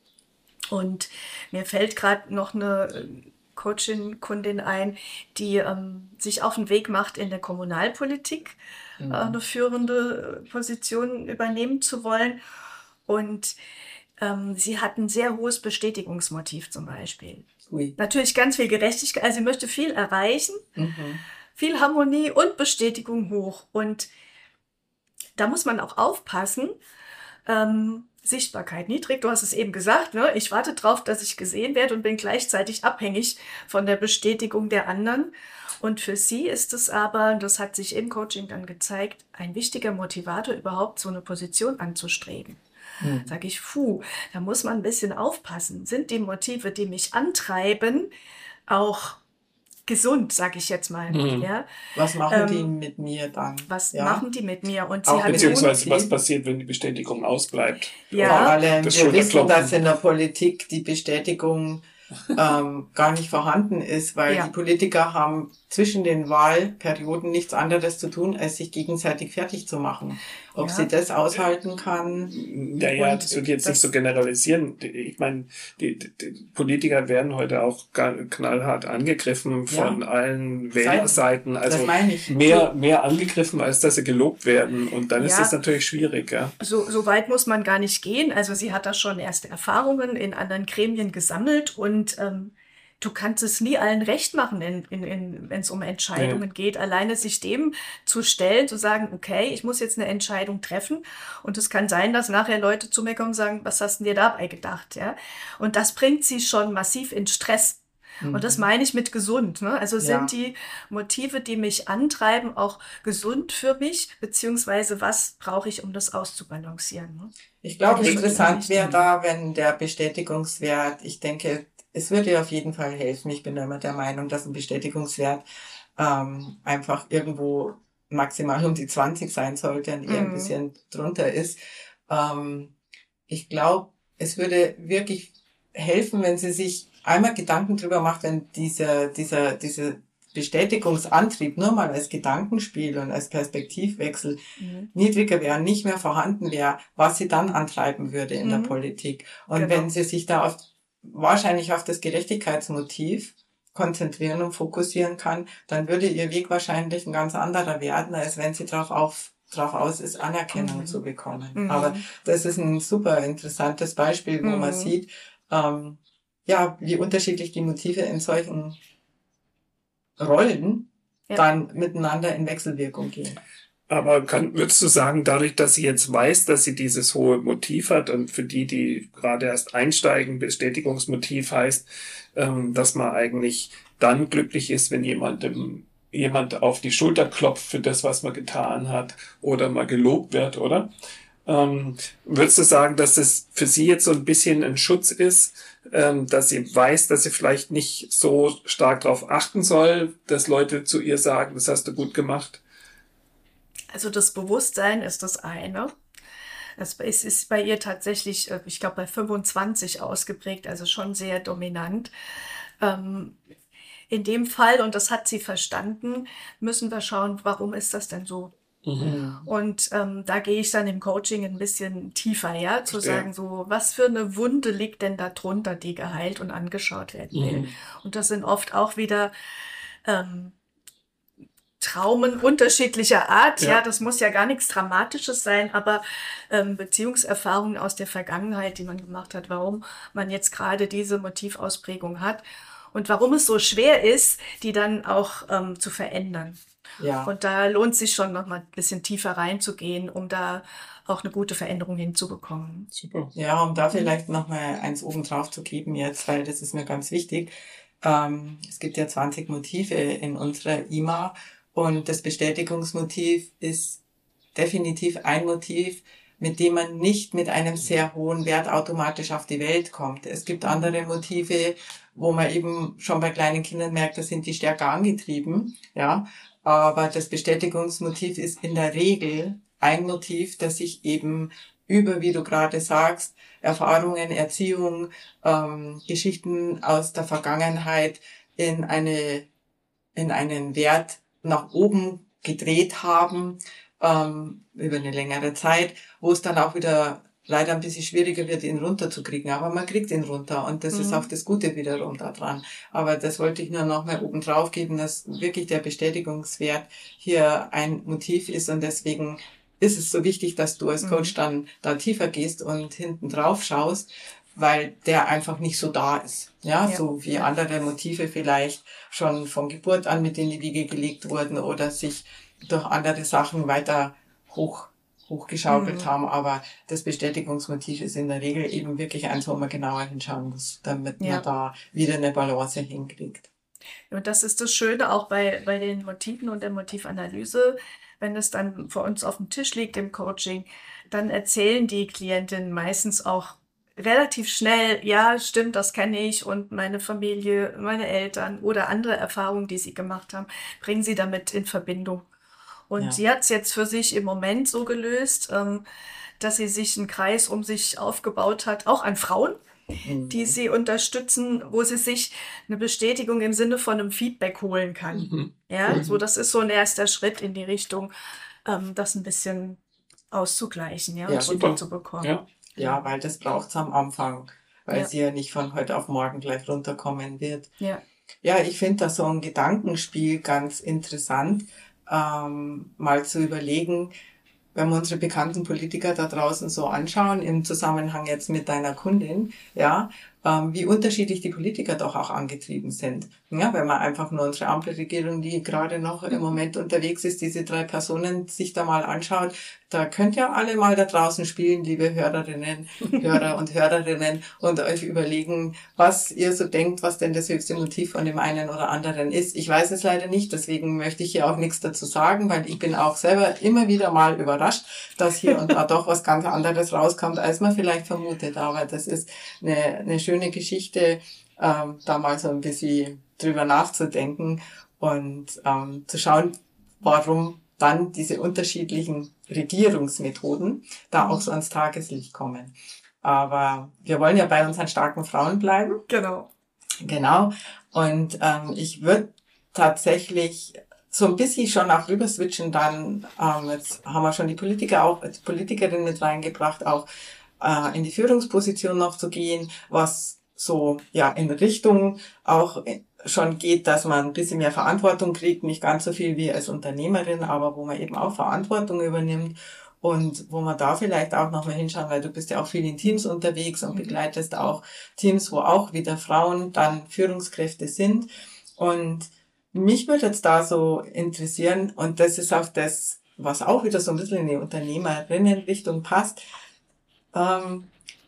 Speaker 3: Und mir fällt gerade noch eine Coachin, Kundin ein, die ähm, sich auf den Weg macht, in der Kommunalpolitik mhm. äh, eine führende Position übernehmen zu wollen. Und ähm, sie hat ein sehr hohes Bestätigungsmotiv zum Beispiel. Ui. Natürlich ganz viel Gerechtigkeit, also sie möchte viel erreichen, mhm. viel Harmonie und Bestätigung hoch. Und da muss man auch aufpassen, ähm, Sichtbarkeit niedrig, du hast es eben gesagt, ne? Ich warte drauf, dass ich gesehen werde und bin gleichzeitig abhängig von der Bestätigung der anderen. Und für sie ist es aber, das hat sich im Coaching dann gezeigt, ein wichtiger Motivator, überhaupt so eine Position anzustreben. Mhm. Sag ich, puh, da muss man ein bisschen aufpassen. Sind die Motive, die mich antreiben, auch gesund, sag ich jetzt mal. Mhm. Ja?
Speaker 2: Was machen ähm, die mit mir dann?
Speaker 3: Was ja? machen die mit mir? Und
Speaker 4: sie auch hat beziehungsweise was passiert, wenn die Bestätigung ausbleibt?
Speaker 2: Ja, vor allem, wir wissen, dass in der Politik die Bestätigung ähm, gar nicht vorhanden ist, weil ja. die Politiker haben zwischen den Wahlperioden nichts anderes zu tun, als sich gegenseitig fertig zu machen. Ob ja. sie das aushalten kann?
Speaker 4: Naja, das würde ich jetzt nicht so generalisieren. Ich meine, die, die, die Politiker werden heute auch knallhart angegriffen von ja. allen Wählerseiten. Also das meine ich. mehr, mehr angegriffen, als dass sie gelobt werden. Und dann ja. ist das natürlich schwierig. Ja.
Speaker 3: So, so weit muss man gar nicht gehen. Also sie hat da schon erste Erfahrungen in anderen Gremien gesammelt und ähm, du kannst es nie allen recht machen, in, in, in, wenn es um Entscheidungen ja. geht. Alleine sich dem zu stellen, zu sagen, okay, ich muss jetzt eine Entscheidung treffen. Und es kann sein, dass nachher Leute zu mir kommen und sagen, was hast du dir dabei gedacht? Ja? Und das bringt sie schon massiv in Stress. Mhm. Und das meine ich mit gesund. Ne? Also sind ja. die Motive, die mich antreiben, auch gesund für mich? Beziehungsweise was brauche ich, um das auszubalancieren? Ne?
Speaker 2: Ich glaube, interessant wäre da, wenn der Bestätigungswert, ich denke, es würde auf jeden Fall helfen. Ich bin immer der Meinung, dass ein Bestätigungswert ähm, einfach irgendwo maximal um die zwanzig sein sollte und eher mhm. ein bisschen drunter ist. Ähm, ich glaube, es würde wirklich helfen, wenn sie sich einmal Gedanken drüber macht, wenn dieser, dieser, dieser Bestätigungsantrieb nur mal als Gedankenspiel und als Perspektivwechsel mhm. niedriger wäre und nicht mehr vorhanden wäre, was sie dann antreiben würde in mhm. der Politik. Und genau. wenn sie sich da auf wahrscheinlich auf das Gerechtigkeitsmotiv konzentrieren und fokussieren kann, dann würde ihr Weg wahrscheinlich ein ganz anderer werden, als wenn sie drauf auf, drauf aus ist, Anerkennung mhm. zu bekommen. Mhm. Aber das ist ein super interessantes Beispiel, wo mhm. man sieht, ähm, ja, wie unterschiedlich die Motive in solchen Rollen ja. dann miteinander in Wechselwirkung gehen.
Speaker 4: Aber kann, würdest du sagen, dadurch, dass sie jetzt weiß, dass sie dieses hohe Motiv hat und für die, die gerade erst einsteigen, Bestätigungsmotiv heißt, ähm, dass man eigentlich dann glücklich ist, wenn jemandem, jemand auf die Schulter klopft für das, was man getan hat oder mal gelobt wird, oder? Ähm, würdest du sagen, dass das für sie jetzt so ein bisschen ein Schutz ist, ähm, dass sie weiß, dass sie vielleicht nicht so stark darauf achten soll, dass Leute zu ihr sagen, das hast du gut gemacht?
Speaker 3: Also das Bewusstsein ist das eine. Es ist bei ihr tatsächlich, ich glaube, bei fünfundzwanzig ausgeprägt, also schon sehr dominant. In dem Fall, und das hat sie verstanden, müssen wir schauen, warum ist das denn so? Mhm. Und ähm, da gehe ich dann im Coaching ein bisschen tiefer, ja, zu Verstehe. sagen, so, was für eine Wunde liegt denn da drunter, die geheilt und angeschaut werden will. Mhm. Und das sind oft auch wieder ähm, Traumen unterschiedlicher Art, ja. ja, das muss ja gar nichts Dramatisches sein, aber ähm, Beziehungserfahrungen aus der Vergangenheit, die man gemacht hat, warum man jetzt gerade diese Motivausprägung hat und warum es so schwer ist, die dann auch ähm, zu verändern.
Speaker 2: Ja.
Speaker 3: Und da lohnt sich schon noch mal ein bisschen tiefer reinzugehen, um da auch eine gute Veränderung hinzubekommen.
Speaker 4: Super.
Speaker 2: Ja, um da vielleicht noch mal eins oben drauf zu geben jetzt, weil das ist mir ganz wichtig. Ähm, es gibt ja zwanzig Motive in unserer I M A und das Bestätigungsmotiv ist definitiv ein Motiv, mit dem man nicht mit einem sehr hohen Wert automatisch auf die Welt kommt. Es gibt andere Motive, wo man eben schon bei kleinen Kindern merkt, da sind die stärker angetrieben, ja. Aber das Bestätigungsmotiv ist in der Regel ein Motiv, das sich eben über, wie du gerade sagst, Erfahrungen, Erziehung, ähm, Geschichten aus der Vergangenheit in eine, in einen Wert nach oben gedreht haben, ähm, über eine längere Zeit, wo es dann auch wieder leider ein bisschen schwieriger wird, ihn runterzukriegen. Aber man kriegt ihn runter und das mhm. ist auch das Gute wiederum daran. Aber das wollte ich nur noch mal oben drauf geben, dass wirklich der Bestätigungswert hier ein Motiv ist und deswegen ist es so wichtig, dass du als Coach mhm. dann da tiefer gehst und hinten drauf schaust, weil der einfach nicht so da ist. Ja, ja. So wie andere Motive vielleicht schon von Geburt an mit in die Wiege gelegt wurden oder sich durch andere Sachen weiter hoch hochgeschaukelt mhm. haben, aber das Bestätigungsmotiv ist in der Regel eben wirklich eins, wo man genauer hinschauen muss, damit ja. man da wieder eine Balance hinkriegt.
Speaker 3: Und das ist das Schöne auch bei, bei den Motiven und der Motivanalyse, wenn es dann vor uns auf dem Tisch liegt im Coaching, dann erzählen die Klientinnen meistens auch relativ schnell, ja, stimmt, das kenne ich und meine Familie, meine Eltern oder andere Erfahrungen, die sie gemacht haben, bringen sie damit in Verbindung. Und ja. sie hat es jetzt für sich im Moment so gelöst, ähm, dass sie sich einen Kreis um sich aufgebaut hat, auch an Frauen, mhm. die sie unterstützen, wo sie sich eine Bestätigung im Sinne von einem Feedback holen kann. Mhm. Ja, mhm. so das ist so ein erster Schritt in die Richtung, ähm, das ein bisschen auszugleichen, ja,
Speaker 2: ja
Speaker 3: und runterzubekommen.
Speaker 2: Ja. ja, weil das braucht's am Anfang, weil ja. sie ja nicht von heute auf morgen gleich runterkommen wird.
Speaker 3: Ja,
Speaker 2: ja ich finde das so ein Gedankenspiel ganz interessant, Ähm, mal zu überlegen, wenn wir unsere bekannten Politiker da draußen so anschauen, im Zusammenhang jetzt mit deiner Kundin, ja, ähm, wie unterschiedlich die Politiker doch auch angetrieben sind. Ja, wenn man einfach nur unsere Ampelregierung, die gerade noch im Moment unterwegs ist, diese drei Personen sich da mal anschaut, da könnt ihr alle mal da draußen spielen, liebe Hörerinnen, Hörer und Hörerinnen, und euch überlegen, was ihr so denkt, was denn das höchste Motiv von dem einen oder anderen ist. Ich weiß es leider nicht, deswegen möchte ich hier auch nichts dazu sagen, weil ich bin auch selber immer wieder mal überrascht, dass hier und da doch was ganz anderes rauskommt, als man vielleicht vermutet. Aber das ist eine, eine schöne Geschichte, ähm, da mal so ein bisschen drüber nachzudenken und ähm, zu schauen, warum dann diese unterschiedlichen Regierungsmethoden da auch so ans Tageslicht kommen. Aber wir wollen ja bei unseren starken Frauen bleiben.
Speaker 3: Genau.
Speaker 2: Genau. Und ähm, ich würde tatsächlich so ein bisschen schon auch rüber switchen dann, ähm, jetzt haben wir schon die Politiker auch, als Politikerin mit reingebracht, auch äh, in die Führungsposition noch zu gehen, was so ja in Richtung auch schon geht, dass man ein bisschen mehr Verantwortung kriegt, nicht ganz so viel wie als Unternehmerin, aber wo man eben auch Verantwortung übernimmt und wo man da vielleicht auch nochmal hinschauen, weil du bist ja auch viel in Teams unterwegs und begleitest auch Teams, wo auch wieder Frauen dann Führungskräfte sind. Und mich würde jetzt da so interessieren, und das ist auch das, was auch wieder so ein bisschen in die Unternehmerinnenrichtung passt, ähm,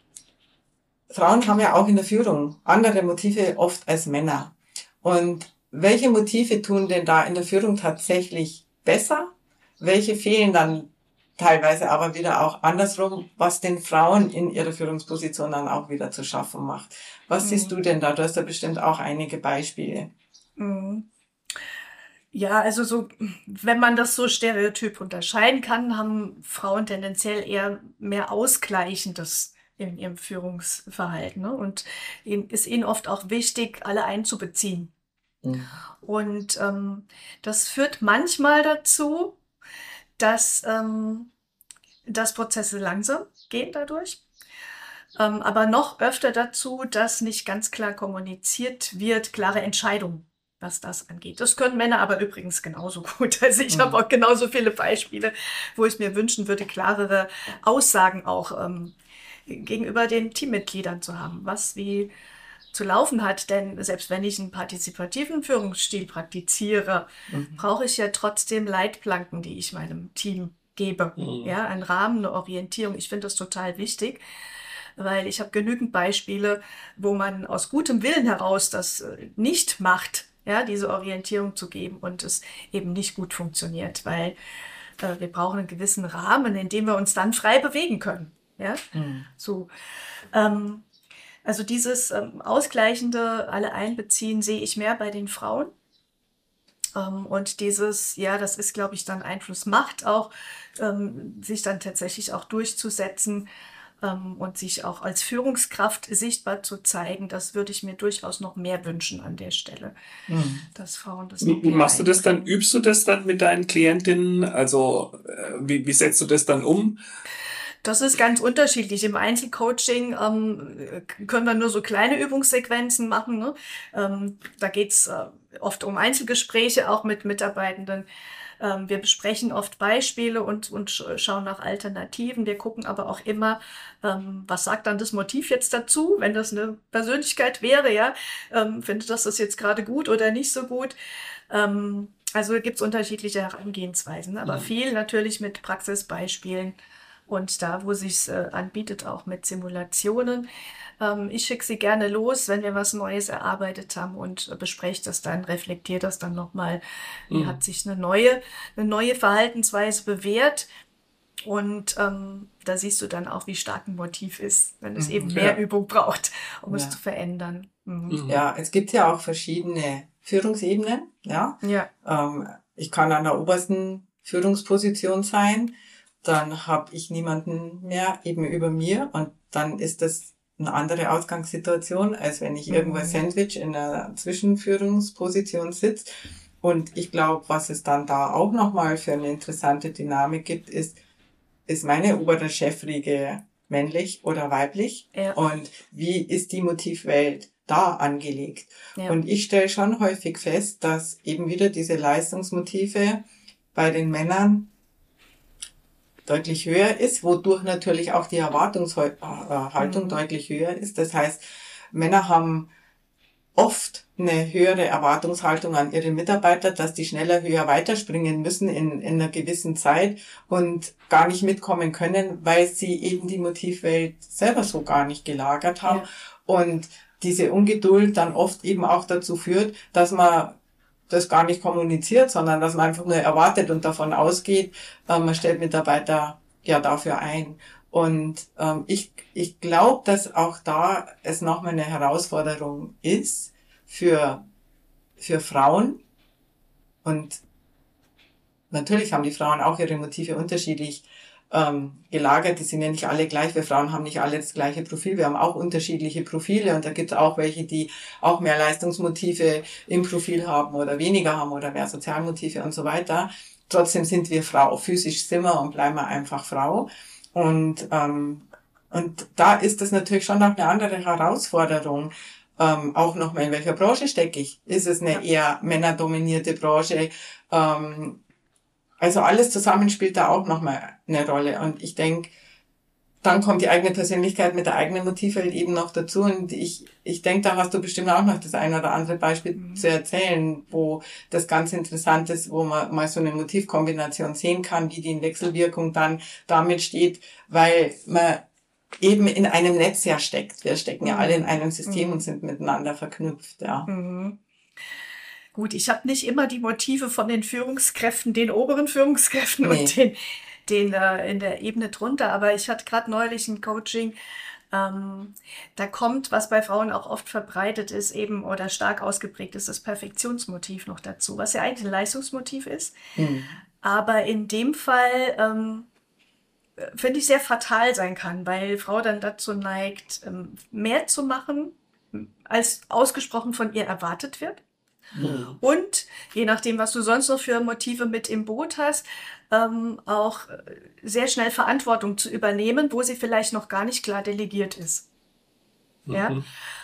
Speaker 2: Frauen haben ja auch in der Führung andere Motive oft als Männer. Und welche Motive tun denn da in der Führung tatsächlich besser? Welche fehlen dann teilweise aber wieder auch andersrum, was den Frauen in ihrer Führungsposition dann auch wieder zu schaffen macht? Was mhm. siehst du denn da? Du hast da bestimmt auch einige Beispiele.
Speaker 3: Mhm. Ja, also so, wenn man das so stereotyp unterscheiden kann, haben Frauen tendenziell eher mehr Ausgleichendes in ihrem Führungsverhalten, ne? Und ihnen ist ihnen oft auch wichtig, alle einzubeziehen. Mhm. Und ähm, das führt manchmal dazu, dass, ähm, dass Prozesse langsam gehen dadurch, ähm, aber noch öfter dazu, dass nicht ganz klar kommuniziert wird, klare Entscheidungen, was das angeht. Das können Männer aber übrigens genauso gut. Also ich mhm. habe auch genauso viele Beispiele, wo ich mir wünschen würde, klarere Aussagen auch ähm, gegenüber den Teammitgliedern zu haben, was wie zu laufen hat. Denn selbst wenn ich einen partizipativen Führungsstil praktiziere, mhm. brauche ich ja trotzdem Leitplanken, die ich meinem Team gebe. Mhm. Ja, ein Rahmen, eine Orientierung. Ich finde das total wichtig, weil ich habe genügend Beispiele, wo man aus gutem Willen heraus das nicht macht, ja, diese Orientierung zu geben und es eben nicht gut funktioniert, weil äh, wir brauchen einen gewissen Rahmen, in dem wir uns dann frei bewegen können. Ja, mhm. so. Ähm, also dieses ähm, ausgleichende, alle einbeziehen, sehe ich mehr bei den Frauen. Ähm, und dieses, ja, das ist, glaube ich, dann Einfluss Macht auch, ähm, sich dann tatsächlich auch durchzusetzen. Und sich auch als Führungskraft sichtbar zu zeigen, das würde ich mir durchaus noch mehr wünschen an der Stelle, mhm. dass Frauen das noch
Speaker 4: Wie machst du das dann? Übst du das dann mit deinen Klientinnen? Also wie, wie setzt du das dann um?
Speaker 3: Das ist ganz unterschiedlich. Im Einzelcoaching ähm, können wir nur so kleine Übungssequenzen machen. Ne? Ähm, da geht's äh, oft um Einzelgespräche, auch mit Mitarbeitenden. Ähm, wir besprechen oft Beispiele und, und schauen nach Alternativen. Wir gucken aber auch immer, ähm, was sagt dann das Motiv jetzt dazu, wenn das eine Persönlichkeit wäre, ja, ähm, findet das das jetzt gerade gut oder nicht so gut. Ähm, also gibt es unterschiedliche Herangehensweisen, aber mhm. viel natürlich mit Praxisbeispielen und da, wo sich's äh, anbietet, auch mit Simulationen. Ähm, ich schicke sie gerne los, wenn wir was Neues erarbeitet haben und äh, bespreche das dann, reflektiere das dann nochmal. Wie mhm. hat sich eine neue, eine neue Verhaltensweise bewährt? Und ähm, da siehst du dann auch, wie stark ein Motiv ist, wenn es mhm. eben mehr ja. Übung braucht, um ja. es zu verändern.
Speaker 2: Mhm. Ja, es gibt ja auch verschiedene Führungsebenen. Ja.
Speaker 3: ja.
Speaker 2: Ähm, ich kann an der obersten Führungsposition sein, dann habe ich niemanden mehr eben über mir und dann ist das eine andere Ausgangssituation, als wenn ich mhm. irgendwo Sandwich in einer Zwischenführungsposition sitze. Und ich glaube, was es dann da auch nochmal für eine interessante Dynamik gibt, ist, ist meine obere Chefriege männlich oder weiblich?
Speaker 3: Ja.
Speaker 2: Und wie ist die Motivwelt da angelegt?
Speaker 3: Ja.
Speaker 2: Und ich stelle schon häufig fest, dass eben wieder diese Leistungsmotive bei den Männern deutlich höher ist, wodurch natürlich auch die Erwartungshaltung mhm. deutlich höher ist. Das heißt, Männer haben oft eine höhere Erwartungshaltung an ihre Mitarbeiter, dass die schneller, höher weiterspringen müssen in, in einer gewissen Zeit und gar nicht mitkommen können, weil sie eben die Motivwelt selber so gar nicht gelagert haben. Ja. Und diese Ungeduld dann oft eben auch dazu führt, dass man das gar nicht kommuniziert, sondern dass man einfach nur erwartet und davon ausgeht, äh, man stellt Mitarbeiter ja dafür ein. Und ähm, ich ich glaube, dass auch da es nochmal eine Herausforderung ist für für Frauen. Und natürlich haben die Frauen auch ihre Motive unterschiedlich ähm, gelagert. Die sind ja nicht alle gleich. Wir Frauen haben nicht alle das gleiche Profil. Wir haben auch unterschiedliche Profile und da gibt es auch welche, die auch mehr Leistungsmotive im Profil haben oder weniger haben oder mehr Sozialmotive und so weiter. Trotzdem sind wir Frau. Physisch sind wir und bleiben wir einfach Frau. Und ähm, und da ist das natürlich schon noch eine andere Herausforderung. Ähm, auch nochmal, in welcher Branche stecke ich? Ist es eine eher männerdominierte Branche? Ähm, Also alles zusammen spielt da auch nochmal eine Rolle. Und ich denke, dann kommt die eigene Persönlichkeit mit der eigenen Motivwelt eben noch dazu. Und ich ich denke, da hast du bestimmt auch noch das ein oder andere Beispiel mhm. zu erzählen, wo das ganz interessant ist, wo man mal so eine Motivkombination sehen kann, wie die in Wechselwirkung dann damit steht, weil man eben in einem Netz ja steckt. Wir stecken ja alle in einem System mhm. und sind miteinander verknüpft. Ja.
Speaker 3: Mhm. Gut, ich habe nicht immer die Motive von den Führungskräften, den oberen Führungskräften nee. und den, den äh, in der Ebene drunter. Aber ich hatte gerade neulich ein Coaching, ähm, da kommt, was bei Frauen auch oft verbreitet ist, eben oder stark ausgeprägt ist, das Perfektionsmotiv noch dazu, was ja eigentlich ein Leistungsmotiv ist. Mhm. Aber in dem Fall ähm, finde ich sehr fatal sein kann, weil Frau dann dazu neigt, ähm, mehr zu machen, als ausgesprochen von ihr erwartet wird. Mhm. Und je nachdem, was du sonst noch für Motive mit im Boot hast, ähm, auch sehr schnell Verantwortung zu übernehmen, wo sie vielleicht noch gar nicht klar delegiert ist. Mhm. Ja.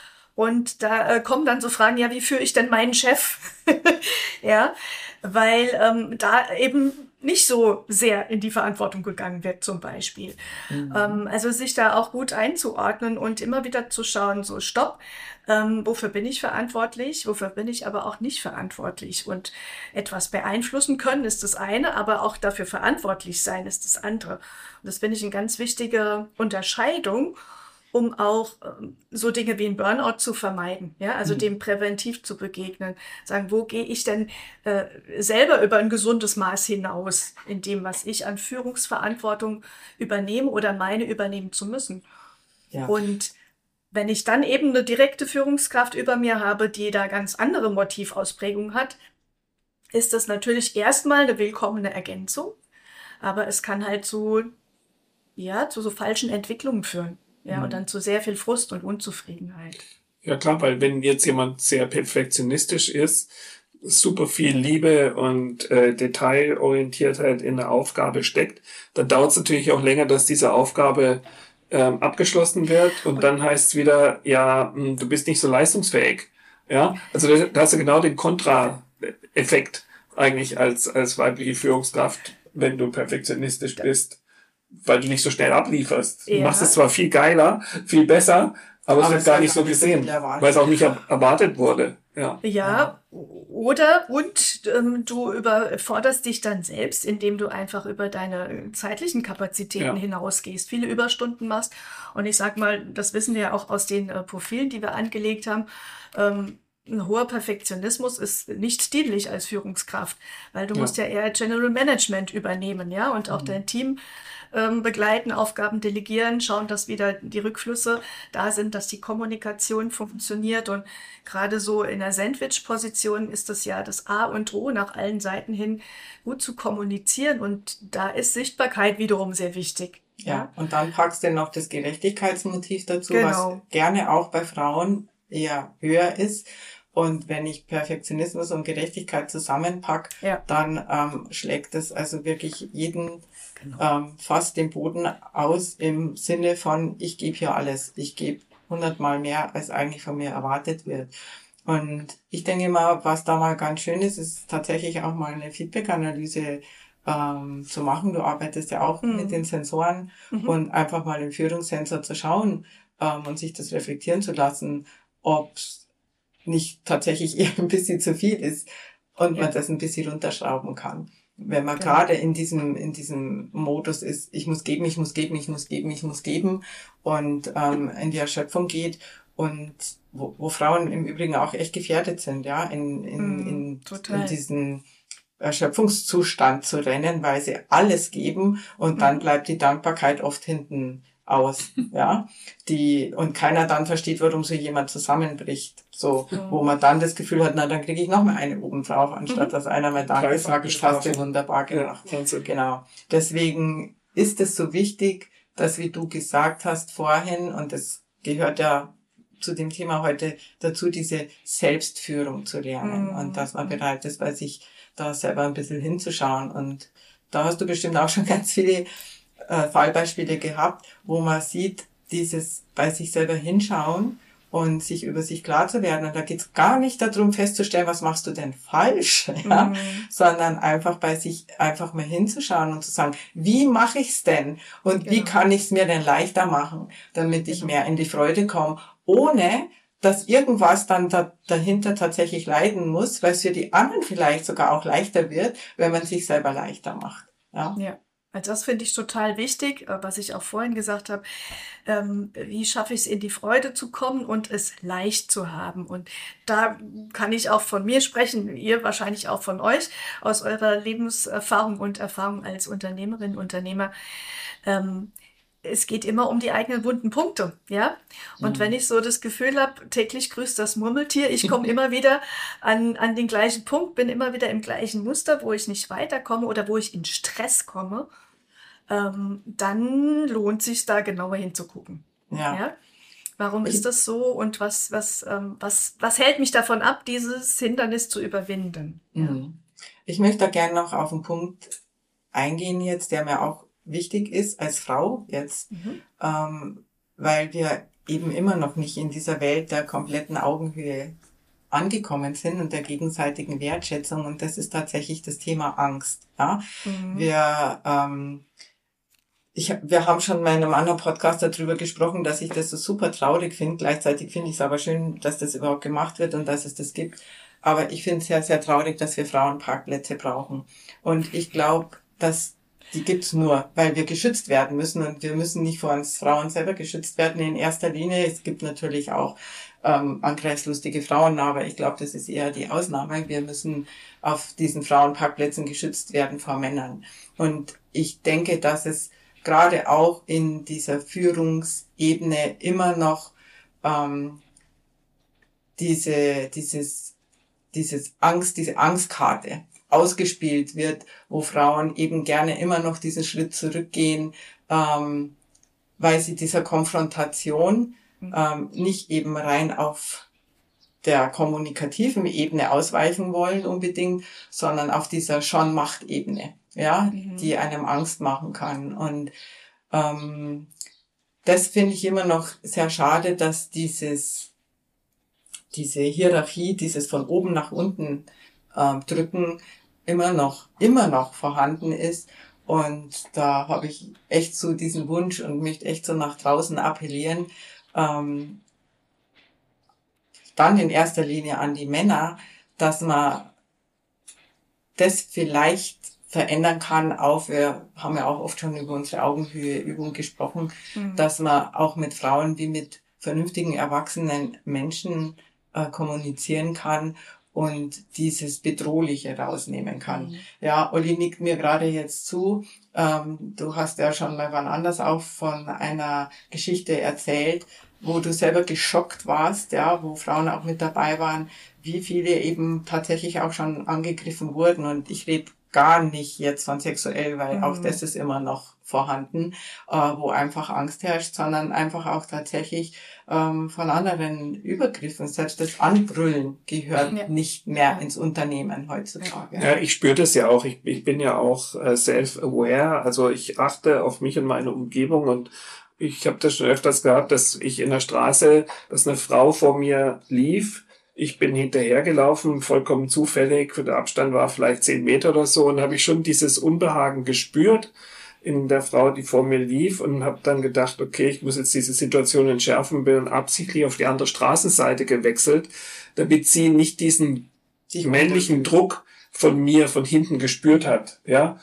Speaker 3: Und da äh, kommen dann so Fragen, ja, wie führe ich denn meinen Chef? Ja, weil ähm, da eben nicht so sehr in die Verantwortung gegangen wird zum Beispiel. Mhm. Ähm, also sich da auch gut einzuordnen und immer wieder zu schauen, so stopp, ähm, wofür bin ich verantwortlich, wofür bin ich aber auch nicht verantwortlich. Und etwas beeinflussen können ist das eine, aber auch dafür verantwortlich sein ist das andere. Und das finde ich eine ganz wichtige Unterscheidung, um auch ähm, so Dinge wie ein Burnout zu vermeiden, ja, also mhm. dem präventiv zu begegnen. Sagen, wo gehe ich denn äh, selber über ein gesundes Maß hinaus in dem, was ich an Führungsverantwortung übernehme oder meine übernehmen zu müssen. Ja. Und wenn ich dann eben eine direkte Führungskraft über mir habe, die da ganz andere Motivausprägungen hat, ist das natürlich erstmal eine willkommene Ergänzung, aber es kann halt zu, ja, zu so falschen Entwicklungen führen. Ja, mhm. und dann zu sehr viel Frust und Unzufriedenheit.
Speaker 4: Ja klar, weil wenn jetzt jemand sehr perfektionistisch ist, super viel Liebe und äh, Detailorientiertheit in der Aufgabe steckt, dann dauert es natürlich auch länger, dass diese Aufgabe ähm, abgeschlossen wird und, und dann heißt es wieder, ja, mh, du bist nicht so leistungsfähig. Ja, also da, da hast du genau den Kontraeffekt eigentlich als als weibliche Führungskraft, wenn du perfektionistisch bist. Weil du nicht so schnell ablieferst. Ja. Du machst es zwar viel geiler, viel besser, aber, aber es wird gar nicht so gesehen, weil es auch nicht erwartet wurde. Ja,
Speaker 3: ja oder und ähm, du überforderst dich dann selbst, indem du einfach über deine zeitlichen Kapazitäten ja. hinausgehst, viele Überstunden machst. Und ich sag mal, das wissen wir ja auch aus den äh, Profilen, die wir angelegt haben, ähm, ein hoher Perfektionismus ist nicht dienlich als Führungskraft, weil du ja. musst ja eher General Management übernehmen, ja, und auch mhm. dein Team ähm, begleiten, Aufgaben delegieren, schauen, dass wieder die Rückflüsse da sind, dass die Kommunikation funktioniert. Und gerade so in der Sandwich-Position ist das ja das A und O, nach allen Seiten hin gut zu kommunizieren. Und da ist Sichtbarkeit wiederum sehr wichtig.
Speaker 2: Ja, ja. Und dann packst du noch das Gerechtigkeitsmotiv dazu, genau. was gerne auch bei Frauen eher höher ist. Und wenn ich Perfektionismus und Gerechtigkeit zusammenpack, ja. dann ähm, schlägt es also wirklich jeden genau. ähm, fast den Boden aus im Sinne von, ich gebe hier alles, ich gebe hundertmal mehr, als eigentlich von mir erwartet wird. Und ich denke mal, was da mal ganz schön ist, ist tatsächlich auch mal eine Feedback-Analyse ähm, zu machen. Du arbeitest ja auch mhm. mit den Sensoren mhm. und einfach mal im Führungssensor zu schauen ähm, und sich das reflektieren zu lassen, ob nicht tatsächlich eher ein bisschen zu viel ist und ja. man das ein bisschen runterschrauben kann. Wenn man genau. gerade in diesem in diesem Modus ist, ich muss geben, ich muss geben, ich muss geben, ich muss geben und ähm, in die Erschöpfung geht und wo, wo Frauen im Übrigen auch echt gefährdet sind, ja, in in, mm, in, in diesen Erschöpfungszustand zu rennen, weil sie alles geben und dann bleibt die Dankbarkeit oft hinten aus, ja, die, und keiner dann versteht, warum so jemand zusammenbricht, so, mhm. wo man dann das Gefühl hat, na, dann kriege ich noch mal eine oben drauf, anstatt mhm. dass einer mal Danke sagt, das hast du wunderbar gemacht. Ja, also. Genau. Deswegen ist es so wichtig, dass, wie du gesagt hast vorhin, und das gehört ja zu dem Thema heute dazu, diese Selbstführung zu lernen mhm. und dass man bereit ist, bei sich da selber ein bisschen hinzuschauen. Und da hast du bestimmt auch schon ganz viele äh, Fallbeispiele gehabt, wo man sieht, dieses bei sich selber hinschauen und sich über sich klar zu werden. Und da geht es gar nicht darum, festzustellen, was machst du denn falsch, ja? Mhm. sondern einfach bei sich einfach mal hinzuschauen und zu sagen, wie mache ich's denn? Und genau. wie kann ich's mir denn leichter machen, damit ich genau. mehr in die Freude komme, ohne dass irgendwas dann da, dahinter tatsächlich leiden muss, weil es für die anderen vielleicht sogar auch leichter wird, wenn man sich selber leichter macht. Ja.
Speaker 3: ja. Also das finde ich total wichtig, was ich auch vorhin gesagt habe. Ähm, wie schaffe ich es, in die Freude zu kommen und es leicht zu haben? Und da kann ich auch von mir sprechen, ihr wahrscheinlich auch von euch, aus eurer Lebenserfahrung und Erfahrung als Unternehmerin, Unternehmer. Ähm, es geht immer um die eigenen wunden Punkte, ja. Und mhm. wenn ich so das Gefühl habe, täglich grüßt das Murmeltier, ich komme immer wieder an an den gleichen Punkt, bin immer wieder im gleichen Muster, wo ich nicht weiterkomme oder wo ich in Stress komme, ähm, dann lohnt sich da genauer hinzugucken. Ja. ja? Warum ist das so und was was ähm, was was hält mich davon ab, dieses Hindernis zu überwinden?
Speaker 2: Mhm. Ich möchte da gerne noch auf einen Punkt eingehen jetzt, der mir auch wichtig ist als Frau jetzt, mhm. ähm, weil wir eben immer noch nicht in dieser Welt der kompletten Augenhöhe angekommen sind und der gegenseitigen Wertschätzung. Und das ist tatsächlich das Thema Angst. Ja, mhm. wir ähm, ich wir haben schon mal in einem anderen Podcast darüber gesprochen, dass ich das so super traurig finde. Gleichzeitig finde ich es aber schön, dass das überhaupt gemacht wird und dass es das gibt. Aber ich finde es sehr, sehr traurig, dass wir Frauenparkplätze brauchen. Und ich glaube, dass die gibt's nur, weil wir geschützt werden müssen und wir müssen nicht vor uns Frauen selber geschützt werden in erster Linie. Es gibt natürlich auch ähm, angreifslustige Frauen, aber ich glaube, das ist eher die Ausnahme. Wir müssen auf diesen Frauenparkplätzen geschützt werden vor Männern. Und ich denke, dass es gerade auch in dieser Führungsebene immer noch ähm, diese dieses dieses Angst, diese Angstkarte ausgespielt wird, wo Frauen eben gerne immer noch diesen Schritt zurückgehen, ähm, weil sie dieser Konfrontation ähm, nicht eben rein auf der kommunikativen Ebene ausweichen wollen unbedingt, sondern auf dieser schon Machtebene, ja, mhm. die einem Angst machen kann. Und ähm, das finde ich immer noch sehr schade, dass dieses diese Hierarchie, dieses von oben nach unten äh, drücken, immer noch, immer noch vorhanden ist. Und da habe ich echt so diesen Wunsch und möchte echt so nach draußen appellieren, ähm, dann in erster Linie an die Männer, dass man das vielleicht verändern kann, auch wir haben ja auch oft schon über unsere Augenhöheübung gesprochen, mhm. dass man auch mit Frauen wie mit vernünftigen, erwachsenen Menschen äh, kommunizieren kann und dieses Bedrohliche rausnehmen kann. Mhm. Ja, Olli nickt mir gerade jetzt zu. Ähm, du hast ja schon mal wann anders auch von einer Geschichte erzählt, wo du selber geschockt warst, ja, wo Frauen auch mit dabei waren, wie viele eben tatsächlich auch schon angegriffen wurden. Und ich rede gar nicht jetzt von sexuell, weil mhm. auch das ist immer noch vorhanden, äh, wo einfach Angst herrscht, sondern einfach auch tatsächlich ähm, von anderen Übergriffen. Selbst das Anbrüllen gehört ja. nicht mehr ins Unternehmen heutzutage.
Speaker 4: Ja, ich spüre das ja auch. Ich, ich bin ja auch äh, self-aware. Also ich achte auf mich und meine Umgebung und ich habe das schon öfters gehabt, dass ich in der Straße, dass eine Frau vor mir lief. Ich bin hinterhergelaufen, vollkommen zufällig. Der Abstand war vielleicht zehn Meter oder so. Und habe ich schon dieses Unbehagen gespürt in der Frau, die vor mir lief. Und habe dann gedacht, okay, ich muss jetzt diese Situation entschärfen. Bin absichtlich auf die andere Straßenseite gewechselt, damit sie nicht diesen die männlichen Druck von mir von hinten gespürt hat. Ja.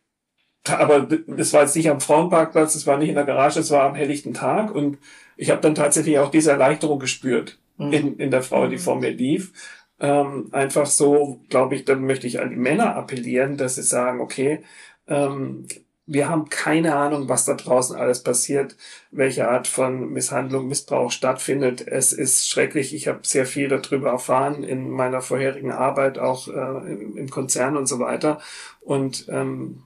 Speaker 4: Aber das war jetzt nicht am Frauenparkplatz, das war nicht in der Garage, das war am helllichten Tag. Und ich habe dann tatsächlich auch diese Erleichterung gespürt. In, in der Frau, die vor mir lief. Ähm, einfach so, glaube ich, dann möchte ich an die Männer appellieren, dass sie sagen, okay, ähm, wir haben keine Ahnung, was da draußen alles passiert, welche Art von Misshandlung, Missbrauch stattfindet. Es ist schrecklich. Ich habe sehr viel darüber erfahren in meiner vorherigen Arbeit, auch äh, im, im Konzern und so weiter. Und ähm,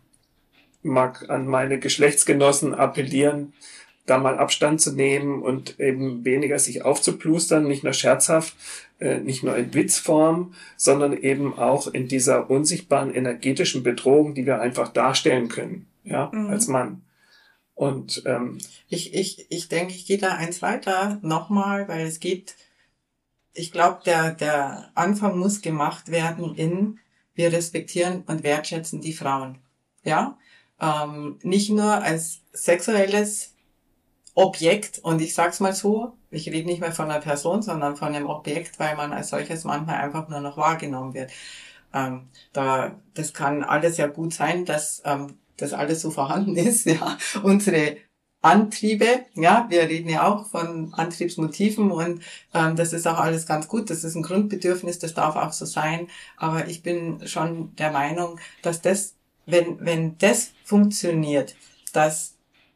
Speaker 4: mag an meine Geschlechtsgenossen appellieren, da mal Abstand zu nehmen und eben weniger sich aufzuplustern, nicht nur scherzhaft, äh, nicht nur in Witzform, sondern eben auch in dieser unsichtbaren energetischen Bedrohung, die wir einfach darstellen können, ja, mhm. als Mann. Und ähm,
Speaker 2: ich ich ich denke, ich gehe da eins weiter nochmal, weil es geht, ich glaube, der der Anfang muss gemacht werden in, wir respektieren und wertschätzen die Frauen, ja, ähm, nicht nur als sexuelles Objekt, und ich sag's mal so, ich rede nicht mehr von einer Person, sondern von einem Objekt, weil man als solches manchmal einfach nur noch wahrgenommen wird. Ähm, da, das kann alles ja gut sein, dass ähm, das alles so vorhanden ist. Ja, unsere Antriebe, ja, wir reden ja auch von Antriebsmotiven und ähm, das ist auch alles ganz gut. Das ist ein Grundbedürfnis, das darf auch so sein. Aber ich bin schon der Meinung, dass das, wenn wenn das funktioniert, dass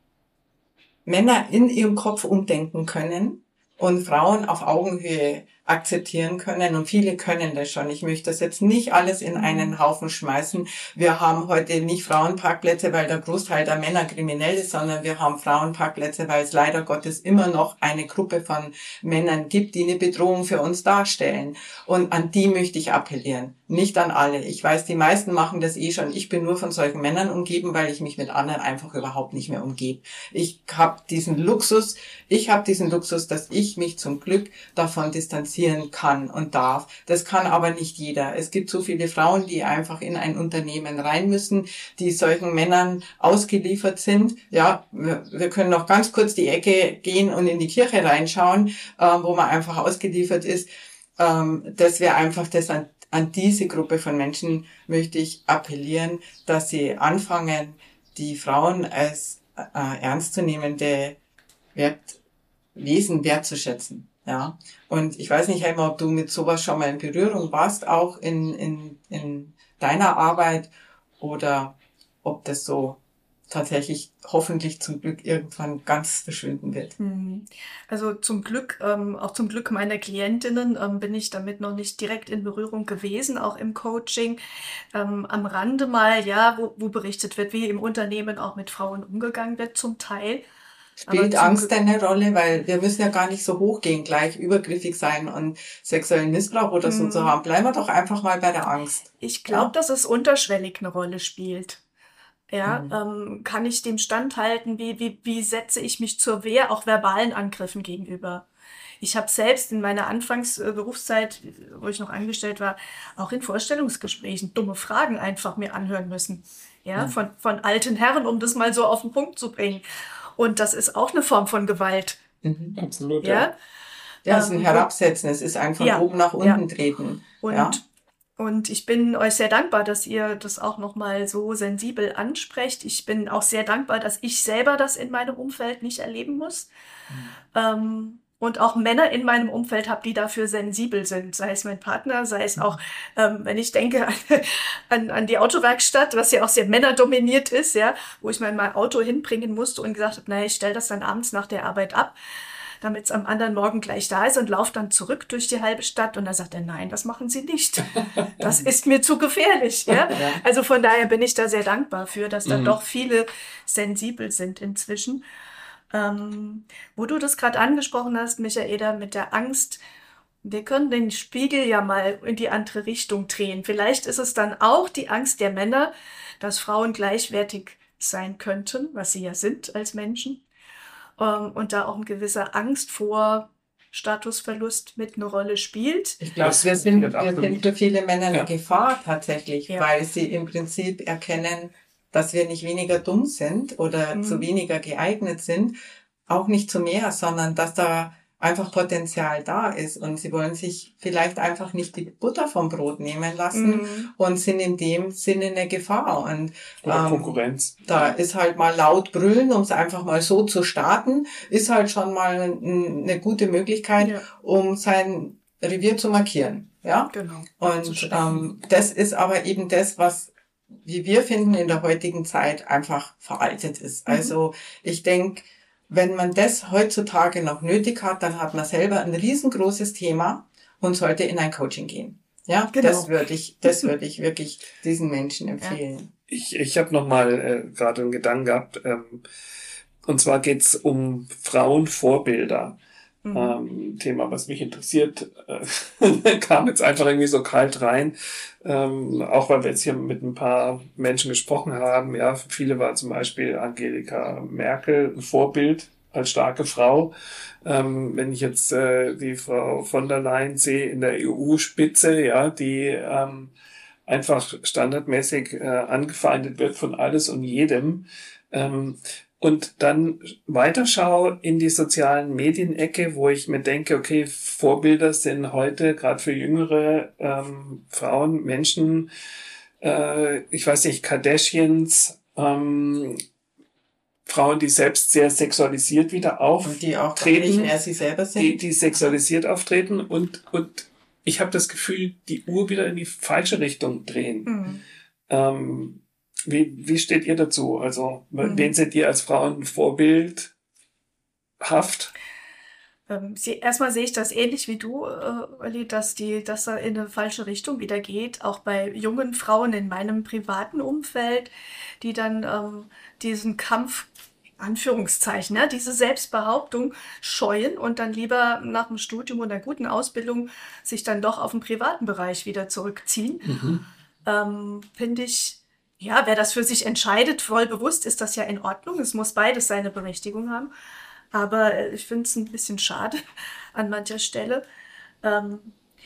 Speaker 2: Männer in ihrem Kopf umdenken können und Frauen auf Augenhöhe akzeptieren können, und viele können das schon. Ich möchte das jetzt nicht alles in einen Haufen schmeißen. Wir haben heute nicht Frauenparkplätze, weil der Großteil der Männer kriminell ist, sondern wir haben Frauenparkplätze, weil es leider Gottes immer noch eine Gruppe von Männern gibt, die eine Bedrohung für uns darstellen. Und an die möchte ich appellieren, nicht an alle. Ich weiß, die meisten machen das eh schon. Ich bin nur von solchen Männern umgeben, weil ich mich mit anderen einfach überhaupt nicht mehr umgebe. Ich habe diesen Luxus, ich habe diesen Luxus, dass ich mich zum Glück davon distanziere, passieren kann und darf. Das kann aber nicht jeder. Es gibt so viele Frauen, die einfach in ein Unternehmen rein müssen, die solchen Männern ausgeliefert sind. Ja, wir, wir können noch ganz kurz die Ecke gehen und in die Kirche reinschauen, äh, wo man einfach ausgeliefert ist. Ähm, das wäre einfach das, an, an diese Gruppe von Menschen möchte ich appellieren, dass sie anfangen, die Frauen als äh, ernstzunehmende Wert, Wesen wertzuschätzen. Ja, und ich weiß nicht, Helma, ob du mit sowas schon mal in Berührung warst, auch in, in, in deiner Arbeit, oder ob das so tatsächlich hoffentlich zum Glück irgendwann ganz verschwinden wird.
Speaker 3: Also zum Glück, ähm, auch zum Glück meiner Klientinnen ähm, bin ich damit noch nicht direkt in Berührung gewesen, auch im Coaching. Ähm, am Rande mal, ja, wo, wo berichtet wird, wie im Unternehmen auch mit Frauen umgegangen wird, zum Teil.
Speaker 2: Spielt Angst denn eine Rolle? Weil wir müssen ja gar nicht so hochgehen, gleich übergriffig sein und sexuellen Missbrauch oder so zu haben. Bleiben wir doch einfach mal bei der Angst.
Speaker 3: Ich glaube,
Speaker 2: Ja.
Speaker 3: dass es unterschwellig eine Rolle spielt. Ja,
Speaker 2: Mhm.
Speaker 3: ähm, kann ich dem standhalten? Wie, wie, wie setze ich mich zur Wehr, auch verbalen Angriffen gegenüber? Ich habe selbst in meiner Anfangsberufszeit, wo ich noch angestellt war, auch in Vorstellungsgesprächen dumme Fragen einfach mir anhören müssen. Ja,
Speaker 2: Mhm.
Speaker 3: von, von alten Herren, um das mal so auf den Punkt zu bringen. Und das ist auch eine Form von Gewalt.
Speaker 2: Mhm.
Speaker 4: Absolut, ja.
Speaker 3: Ja,
Speaker 2: Ja, es ist ein
Speaker 3: Ähm,
Speaker 2: Herabsetzen, es ist ein von
Speaker 3: ja,
Speaker 2: oben nach
Speaker 3: ja.
Speaker 2: unten treten.
Speaker 3: Und,
Speaker 2: Ja.
Speaker 3: und ich bin euch sehr dankbar, dass ihr das auch nochmal so sensibel ansprecht. Ich bin auch sehr dankbar, dass ich selber das in meinem Umfeld nicht erleben muss. Ähm, und auch Männer in meinem Umfeld habe, die dafür sensibel sind. Sei es mein Partner, sei es auch, ähm, wenn ich denke an, an, an die Autowerkstatt, was ja auch sehr männerdominiert ist, ja, wo ich mein, mein Auto hinbringen musste und gesagt habe, naja, ich stelle das dann abends nach der Arbeit ab, damit es am anderen Morgen gleich da ist, und laufe dann zurück durch die halbe Stadt. Und da sagt er, nein, das machen Sie nicht. Das ist mir zu gefährlich. Ja?
Speaker 2: Ja.
Speaker 3: Also von daher bin ich da sehr dankbar für, dass da
Speaker 4: Mhm.
Speaker 3: doch viele sensibel sind inzwischen. Ähm, wo du das gerade angesprochen hast, Michaela, mit der Angst, wir können den Spiegel ja mal in die andere Richtung drehen. Vielleicht ist es dann auch die Angst der Männer, dass Frauen gleichwertig sein könnten, was sie ja sind als Menschen. Ähm, und da auch eine gewisse Angst vor Statusverlust mit eine Rolle spielt.
Speaker 2: Ich glaube,
Speaker 4: Das
Speaker 2: wir sind,
Speaker 4: wird
Speaker 2: wir
Speaker 4: absolut.
Speaker 2: sind für viele Männer eine
Speaker 4: Ja.
Speaker 2: Gefahr tatsächlich,
Speaker 3: Ja.
Speaker 2: weil sie im Prinzip erkennen, dass wir nicht weniger dumm sind oder
Speaker 3: Mhm.
Speaker 2: zu weniger geeignet sind, auch nicht zu mehr, sondern dass da einfach Potenzial da ist, und sie wollen sich vielleicht einfach nicht die Butter vom Brot nehmen lassen
Speaker 3: Mhm.
Speaker 2: und sind in dem Sinne eine Gefahr. Und
Speaker 4: Oder
Speaker 2: ähm,
Speaker 4: Konkurrenz.
Speaker 2: da ist halt mal laut brüllen, um es einfach mal so zu starten, ist halt schon mal ein- eine gute Möglichkeit,
Speaker 3: Ja,
Speaker 2: um sein Revier zu markieren. Ja?
Speaker 3: genau.
Speaker 2: Und
Speaker 3: Zu
Speaker 2: ähm, das ist aber eben das, was, wie wir finden, in der heutigen Zeit einfach veraltet ist.
Speaker 3: Mhm.
Speaker 2: Also ich denke, wenn man das heutzutage noch nötig hat, dann hat man selber ein riesengroßes Thema und sollte in ein Coaching gehen. Ja,
Speaker 3: Genau.
Speaker 2: das würde ich, das würde ich wirklich diesen Menschen empfehlen.
Speaker 4: Ich, ich habe nochmal äh, gerade einen Gedanken gehabt. Ähm, und zwar geht's um Frauenvorbilder.
Speaker 3: Mhm.
Speaker 4: Ähm, Thema, was mich interessiert, äh, kam jetzt einfach irgendwie so kalt rein. Ähm, auch weil wir jetzt hier mit ein paar Menschen gesprochen haben. Ja, für viele war zum Beispiel Angelika Merkel ein Vorbild als starke Frau. Ähm, wenn ich jetzt äh, die Frau von der Leyen sehe in der E U-Spitze, ja, die ähm, einfach standardmäßig äh, angefeindet wird von alles und jedem. Ähm, und dann weiterschau in die sozialen Medienecke, wo ich mir denke, okay, Vorbilder sind heute gerade für jüngere ähm, Frauen, Menschen, äh, ich weiß nicht, Kardashians, ähm, Frauen, die selbst sehr sexualisiert wieder
Speaker 2: Und die auch
Speaker 4: auftreten,
Speaker 2: nicht mehr sie selber sind.
Speaker 4: die, die sexualisiert auftreten und, und ich habe das Gefühl, die Uhr wieder in die falsche Richtung drehen.
Speaker 3: Mhm.
Speaker 4: Ähm, wie, wie steht ihr dazu? Also,
Speaker 3: Mhm.
Speaker 4: wen seht ihr als Frauen vorbildhaft?
Speaker 3: Ähm, sie, erstmal sehe ich das ähnlich wie du, äh, Olli, dass die, dass da in eine falsche Richtung wieder geht, auch bei jungen Frauen in meinem privaten Umfeld, die dann ähm, diesen Kampf, Anführungszeichen, ne, diese Selbstbehauptung scheuen und dann lieber nach dem Studium und einer guten Ausbildung sich dann doch auf den privaten Bereich wieder zurückziehen.
Speaker 4: Mhm.
Speaker 3: Ähm, finde ich, ja, wer das für sich entscheidet, voll bewusst, ist das ja in Ordnung. Es muss beides seine Berechtigung haben. Aber äh, ich finde es ein bisschen schade an mancher Stelle. Ähm,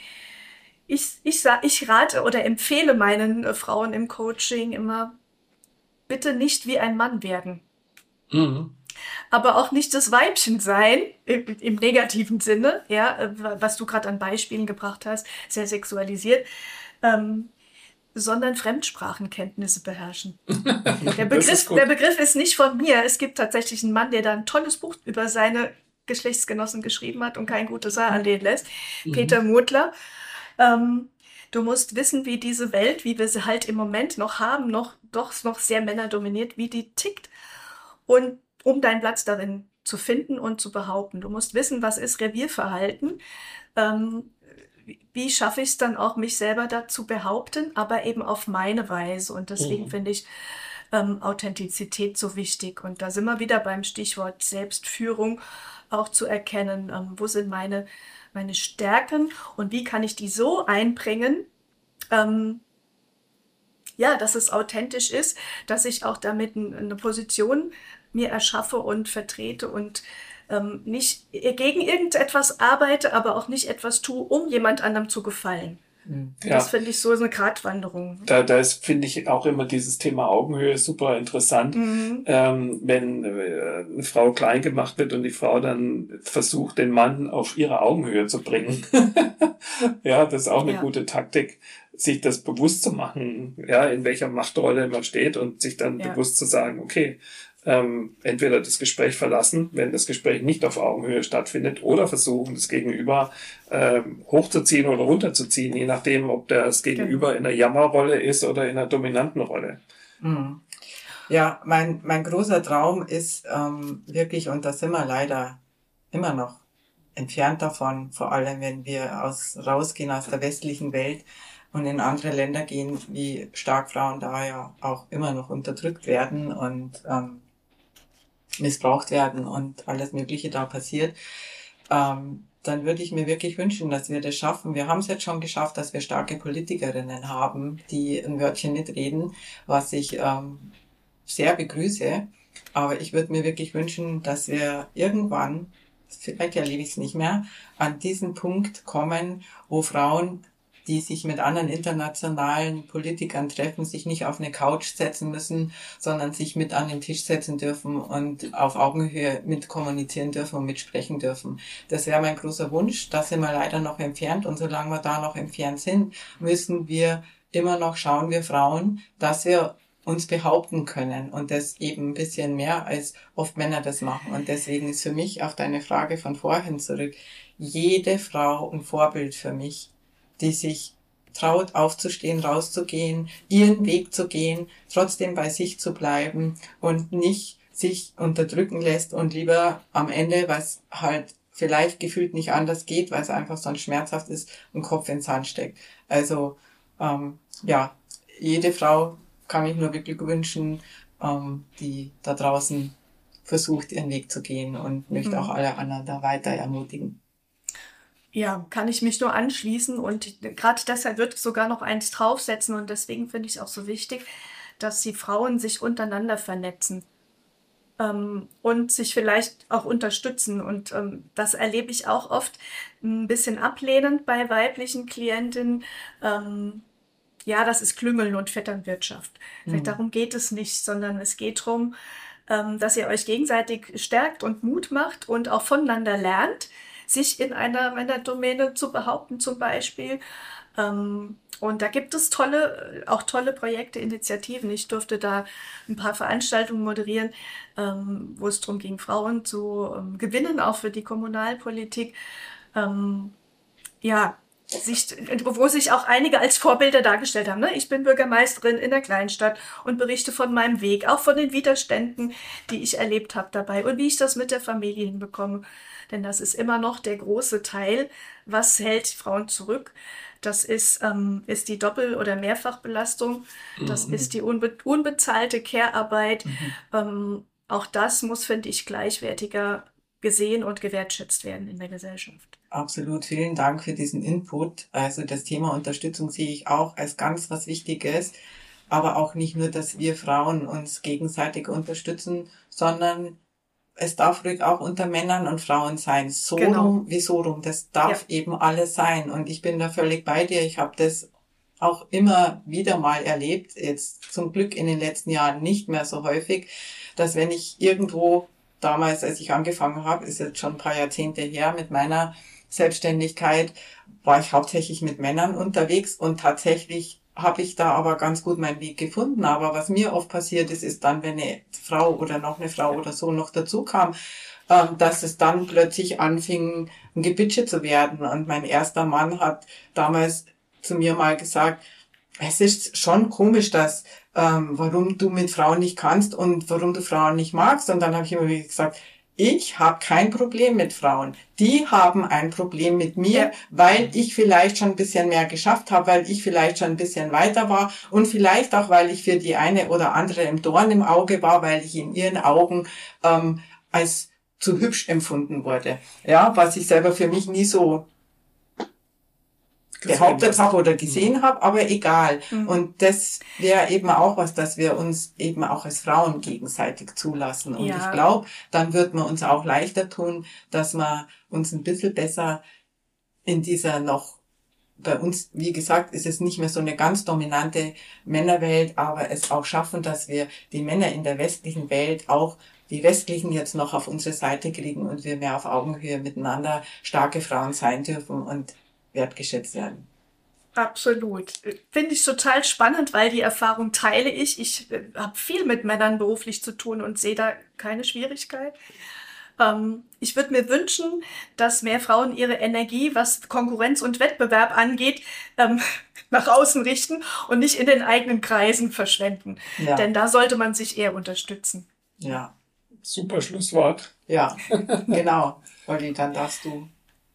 Speaker 3: ich, ich, sag, ich rate oder empfehle meinen äh, Frauen im Coaching immer, bitte nicht wie ein Mann werden.
Speaker 4: Mhm.
Speaker 3: Aber auch nicht das Weibchen sein, im, im negativen Sinne, ja, äh, was du gerade an Beispielen gebracht hast, sehr sexualisiert, ähm, sondern Fremdsprachenkenntnisse beherrschen. Der Begriff, der Begriff ist nicht von mir. Es gibt tatsächlich einen Mann, der da ein tolles Buch über seine Geschlechtsgenossen geschrieben hat und kein gutes Haar an denen lässt. Mhm. Peter Murtler. Ähm, du musst wissen, wie diese Welt, wie wir sie halt im Moment noch haben, noch, doch noch sehr männerdominiert, wie die tickt. Und um deinen Platz darin zu finden und zu behaupten. Du musst wissen, was ist Revierverhalten. Ähm, wie schaffe ich es dann auch, mich selber dazu behaupten, aber eben auf meine Weise. Und deswegen mhm. finde ich ähm, Authentizität so wichtig. Und da sind wir wieder beim Stichwort Selbstführung, auch zu erkennen, ähm, wo sind meine, meine Stärken und wie kann ich die so einbringen, ähm, ja, dass es authentisch ist, dass ich auch damit eine Position mir erschaffe und vertrete und ähm, nicht gegen irgendetwas arbeite, aber auch nicht etwas tue, um jemand anderem zu gefallen. Ja. Das finde ich so eine Gratwanderung.
Speaker 4: Da, da ist, finde ich, auch immer dieses Thema Augenhöhe super interessant. Mhm. Ähm, wenn äh, eine Frau klein gemacht wird und die Frau dann versucht, den Mann auf ihre Augenhöhe zu bringen. Ja, das ist auch eine ja. gute Taktik, sich das bewusst zu machen, ja, in welcher Machtrolle man steht und sich dann ja. bewusst zu sagen, okay, ähm, entweder das Gespräch verlassen, wenn das Gespräch nicht auf Augenhöhe stattfindet, oder versuchen, das Gegenüber ähm, hochzuziehen oder runterzuziehen, je nachdem, ob das Gegenüber genau. in einer Jammerrolle ist oder in einer dominanten Rolle.
Speaker 2: Mhm. Ja, mein mein großer Traum ist ähm, wirklich, und da sind wir leider immer noch entfernt davon, vor allem wenn wir aus rausgehen aus der westlichen Welt und in andere Länder gehen, wie stark Frauen da ja auch immer noch unterdrückt werden und ähm, missbraucht werden und alles Mögliche da passiert, ähm, dann würde ich mir wirklich wünschen, dass wir das schaffen. Wir haben es jetzt schon geschafft, dass wir starke Politikerinnen haben, die ein Wörtchen mitreden, was ich ähm, sehr begrüße. Aber ich würde mir wirklich wünschen, dass wir irgendwann, vielleicht erlebe ich es nicht mehr, an diesen Punkt kommen, wo Frauen, die sich mit anderen internationalen Politikern treffen, sich nicht auf eine Couch setzen müssen, sondern sich mit an den Tisch setzen dürfen und auf Augenhöhe mit kommunizieren dürfen und mitsprechen dürfen. Das wäre mein großer Wunsch. Da sind wir leider noch entfernt, und solange wir da noch entfernt sind, müssen wir immer noch schauen, wir Frauen, dass wir uns behaupten können, und das eben ein bisschen mehr, als oft Männer das machen. Und deswegen ist für mich auf deine Frage von vorhin zurück, jede Frau ein Vorbild für mich, die sich traut, aufzustehen, rauszugehen, ihren Weg zu gehen, trotzdem bei sich zu bleiben und nicht sich unterdrücken lässt und lieber am Ende, was halt vielleicht gefühlt nicht anders geht, weil es einfach sonst schmerzhaft ist, einen Kopf ins Sand steckt. Also ähm, ja, jede Frau kann ich nur beglückwünschen, ähm, die da draußen versucht, ihren Weg zu gehen, und möchte mhm. auch alle anderen da weiter ermutigen.
Speaker 3: Ja, kann ich mich nur anschließen, und gerade deshalb würde ich sogar noch eins draufsetzen, und deswegen finde ich es auch so wichtig, dass die Frauen sich untereinander vernetzen ähm, und sich vielleicht auch unterstützen, und ähm, das erlebe ich auch oft ein bisschen ablehnend bei weiblichen Klientinnen. Ähm, ja, das ist Klüngeln und Vetternwirtschaft. Mhm. Darum geht es nicht, sondern es geht darum, ähm, dass ihr euch gegenseitig stärkt und Mut macht und auch voneinander lernt, sich in einer, einer Domäne zu behaupten zum Beispiel. Ähm, und da gibt es tolle, auch tolle Projekte, Initiativen. Ich durfte da ein paar Veranstaltungen moderieren, ähm, wo es darum ging, Frauen zu ähm, gewinnen, auch für die Kommunalpolitik. Ähm, ja, sich, wo sich auch einige als Vorbilder dargestellt haben. Ne? Ich bin Bürgermeisterin in der Kleinstadt und berichte von meinem Weg, auch von den Widerständen, die ich erlebt habe dabei und wie ich das mit der Familie hinbekomme. Denn das ist immer noch der große Teil, was hält Frauen zurück. Das ist, ähm, ist die Doppel- oder Mehrfachbelastung, das mhm. ist die unbe- unbezahlte Care-Arbeit. Mhm. Ähm, auch das muss, finde ich, gleichwertiger gesehen und gewertschätzt werden in der Gesellschaft.
Speaker 2: Absolut, vielen Dank für diesen Input. Also das Thema Unterstützung sehe ich auch als ganz was Wichtiges, aber auch nicht nur, dass wir Frauen uns gegenseitig unterstützen, sondern es darf ruhig auch unter Männern und Frauen sein. So
Speaker 3: Genau.
Speaker 2: rum wie so rum. Das darf
Speaker 3: Ja.
Speaker 2: eben alles sein. Und ich bin da völlig bei dir. Ich habe das auch immer wieder mal erlebt, jetzt zum Glück in den letzten Jahren nicht mehr so häufig, dass wenn ich irgendwo, damals, als ich angefangen habe, ist jetzt schon ein paar Jahrzehnte her mit meiner Selbstständigkeit, war ich hauptsächlich mit Männern unterwegs und tatsächlich habe ich da aber ganz gut meinen Weg gefunden. Aber was mir oft passiert ist, ist dann, wenn eine Frau oder noch eine Frau oder so noch dazu kam, ähm, dass es dann plötzlich anfing, ein Gebitsche zu werden. Und mein erster Mann hat damals zu mir mal gesagt, es ist schon komisch, dass ähm, warum du mit Frauen nicht kannst und warum du Frauen nicht magst. Und dann habe ich immer wieder gesagt, ich habe kein Problem mit Frauen. Die haben ein Problem mit mir, ja. weil ich vielleicht schon ein bisschen mehr geschafft habe, weil ich vielleicht schon ein bisschen weiter war und vielleicht auch, weil ich für die eine oder andere im Dorn im Auge war, weil ich in ihren Augen ähm, als zu hübsch empfunden wurde. Ja, was ich selber für mich nie so behauptet habe oder gesehen habe, aber egal. Mhm. Und das wäre eben auch was, dass wir uns eben auch als Frauen gegenseitig zulassen. Und ja. ich glaube, dann wird man uns auch leichter tun, dass wir uns ein bisschen besser in dieser noch, bei uns, wie gesagt, ist es nicht mehr so eine ganz dominante Männerwelt, aber es auch schaffen, dass wir die Männer in der westlichen Welt auch die Westlichen jetzt noch auf unsere Seite kriegen und wir mehr auf Augenhöhe miteinander starke Frauen sein dürfen und wertgeschätzt werden.
Speaker 3: Absolut. Finde ich total spannend, weil die Erfahrung teile ich. Ich äh, habe viel mit Männern beruflich zu tun und sehe da keine Schwierigkeit. Ähm, ich würde mir wünschen, dass mehr Frauen ihre Energie, was Konkurrenz und Wettbewerb angeht, ähm, nach außen richten und nicht in den eigenen Kreisen verschwenden. Ja. Denn da sollte man sich eher unterstützen.
Speaker 2: Ja.
Speaker 4: Super Schlusswort.
Speaker 2: Ja, genau. Olli, dann darfst du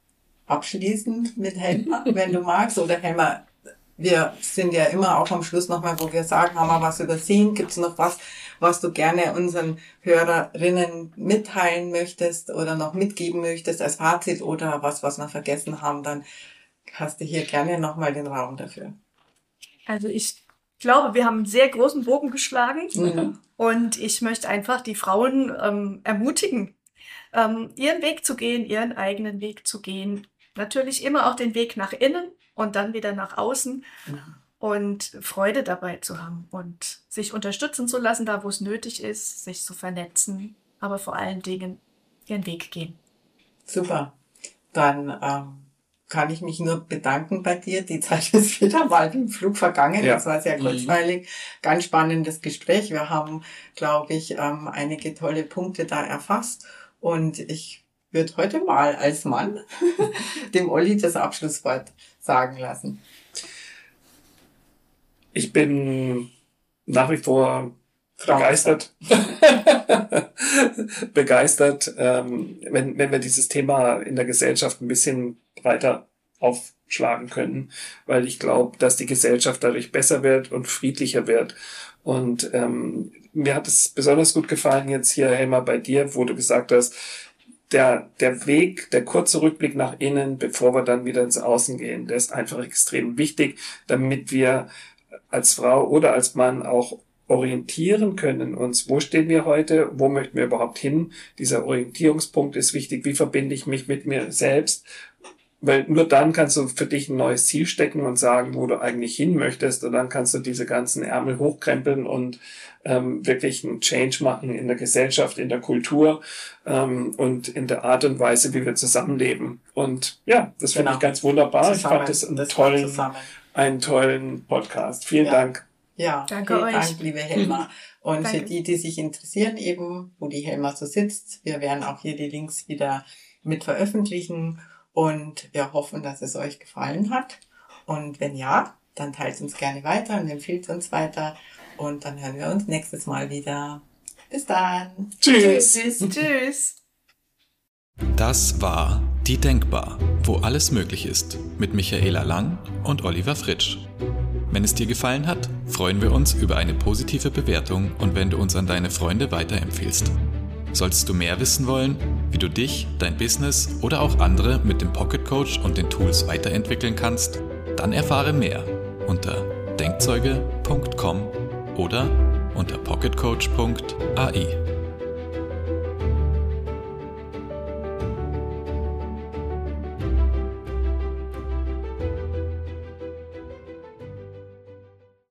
Speaker 2: abschließen mit Helma, wenn du magst. Oder Helma, wir sind ja immer auch am Schluss nochmal, wo wir sagen, haben wir was übersehen? Gibt es noch was, was du gerne unseren Hörerinnen mitteilen möchtest oder noch mitgeben möchtest als Fazit oder was, was wir vergessen haben? Dann hast du hier gerne nochmal den Raum dafür.
Speaker 3: Also ich glaube, wir haben einen sehr großen Bogen geschlagen
Speaker 2: mhm.
Speaker 3: und ich möchte einfach die Frauen ähm, ermutigen, ähm, ihren Weg zu gehen, ihren eigenen Weg zu gehen. Natürlich immer auch den Weg nach innen und dann wieder nach außen ja. und Freude dabei zu haben und sich unterstützen zu lassen, da wo es nötig ist, sich zu vernetzen, aber vor allen Dingen ihren Weg gehen.
Speaker 2: Super. Dann ähm, kann ich mich nur bedanken bei dir. Die Zeit ist wieder mal im Flug vergangen. Ja. Das war sehr kurzweilig. Mhm. Ganz spannendes Gespräch. Wir haben, glaube ich, ähm, einige tolle Punkte da erfasst und ich wird heute mal als Mann dem Olli das Abschlusswort sagen lassen.
Speaker 4: Ich bin nach wie vor begeistert, begeistert, ähm, wenn, wenn wir dieses Thema in der Gesellschaft ein bisschen breiter aufschlagen können, weil ich glaube, dass die Gesellschaft dadurch besser wird und friedlicher wird. Und ähm, mir hat es besonders gut gefallen jetzt hier, Helma, bei dir, wo du gesagt hast, Der, der Weg, der kurze Rückblick nach innen, bevor wir dann wieder ins Außen gehen, der ist einfach extrem wichtig, damit wir als Frau oder als Mann auch orientieren können uns. Wo stehen wir heute? Wo möchten wir überhaupt hin? Dieser Orientierungspunkt ist wichtig. Wie verbinde ich mich mit mir selbst? Weil nur dann kannst du für dich ein neues Ziel stecken und sagen, wo du eigentlich hin möchtest. Und dann kannst du diese ganzen Ärmel hochkrempeln und ähm, wirklich einen Change machen in der Gesellschaft, in der Kultur ähm, und in der Art und Weise, wie wir zusammenleben. Und ja, das finde genau. ich ganz wunderbar. Zusammen, ich fand das einen das tollen, einen tollen Podcast. Vielen ja. Dank.
Speaker 2: Ja,
Speaker 3: danke
Speaker 2: vielen
Speaker 3: euch.
Speaker 2: Dank, liebe Helma. Und für die, die sich interessieren eben, wo die Helma so sitzt, wir werden auch hier die Links wieder mit veröffentlichen. Und wir hoffen, dass es euch gefallen hat. Und wenn ja, dann teilt uns gerne weiter und empfiehlt uns weiter. Und dann hören wir uns nächstes Mal wieder. Bis dann.
Speaker 4: Tschüss.
Speaker 3: Tschüss. Tschüss.
Speaker 1: Das war Die Denkbar, wo alles möglich ist, mit Michaela Lang und Oliver Fritsch. Wenn es dir gefallen hat, freuen wir uns über eine positive Bewertung und wenn du uns an deine Freunde weiterempfiehlst. Solltest du mehr wissen wollen, wie du dich, dein Business oder auch andere mit dem Pocket Coach und den Tools weiterentwickeln kannst, dann erfahre mehr unter denkzeuge punkt com oder unter pocketcoach punkt a i.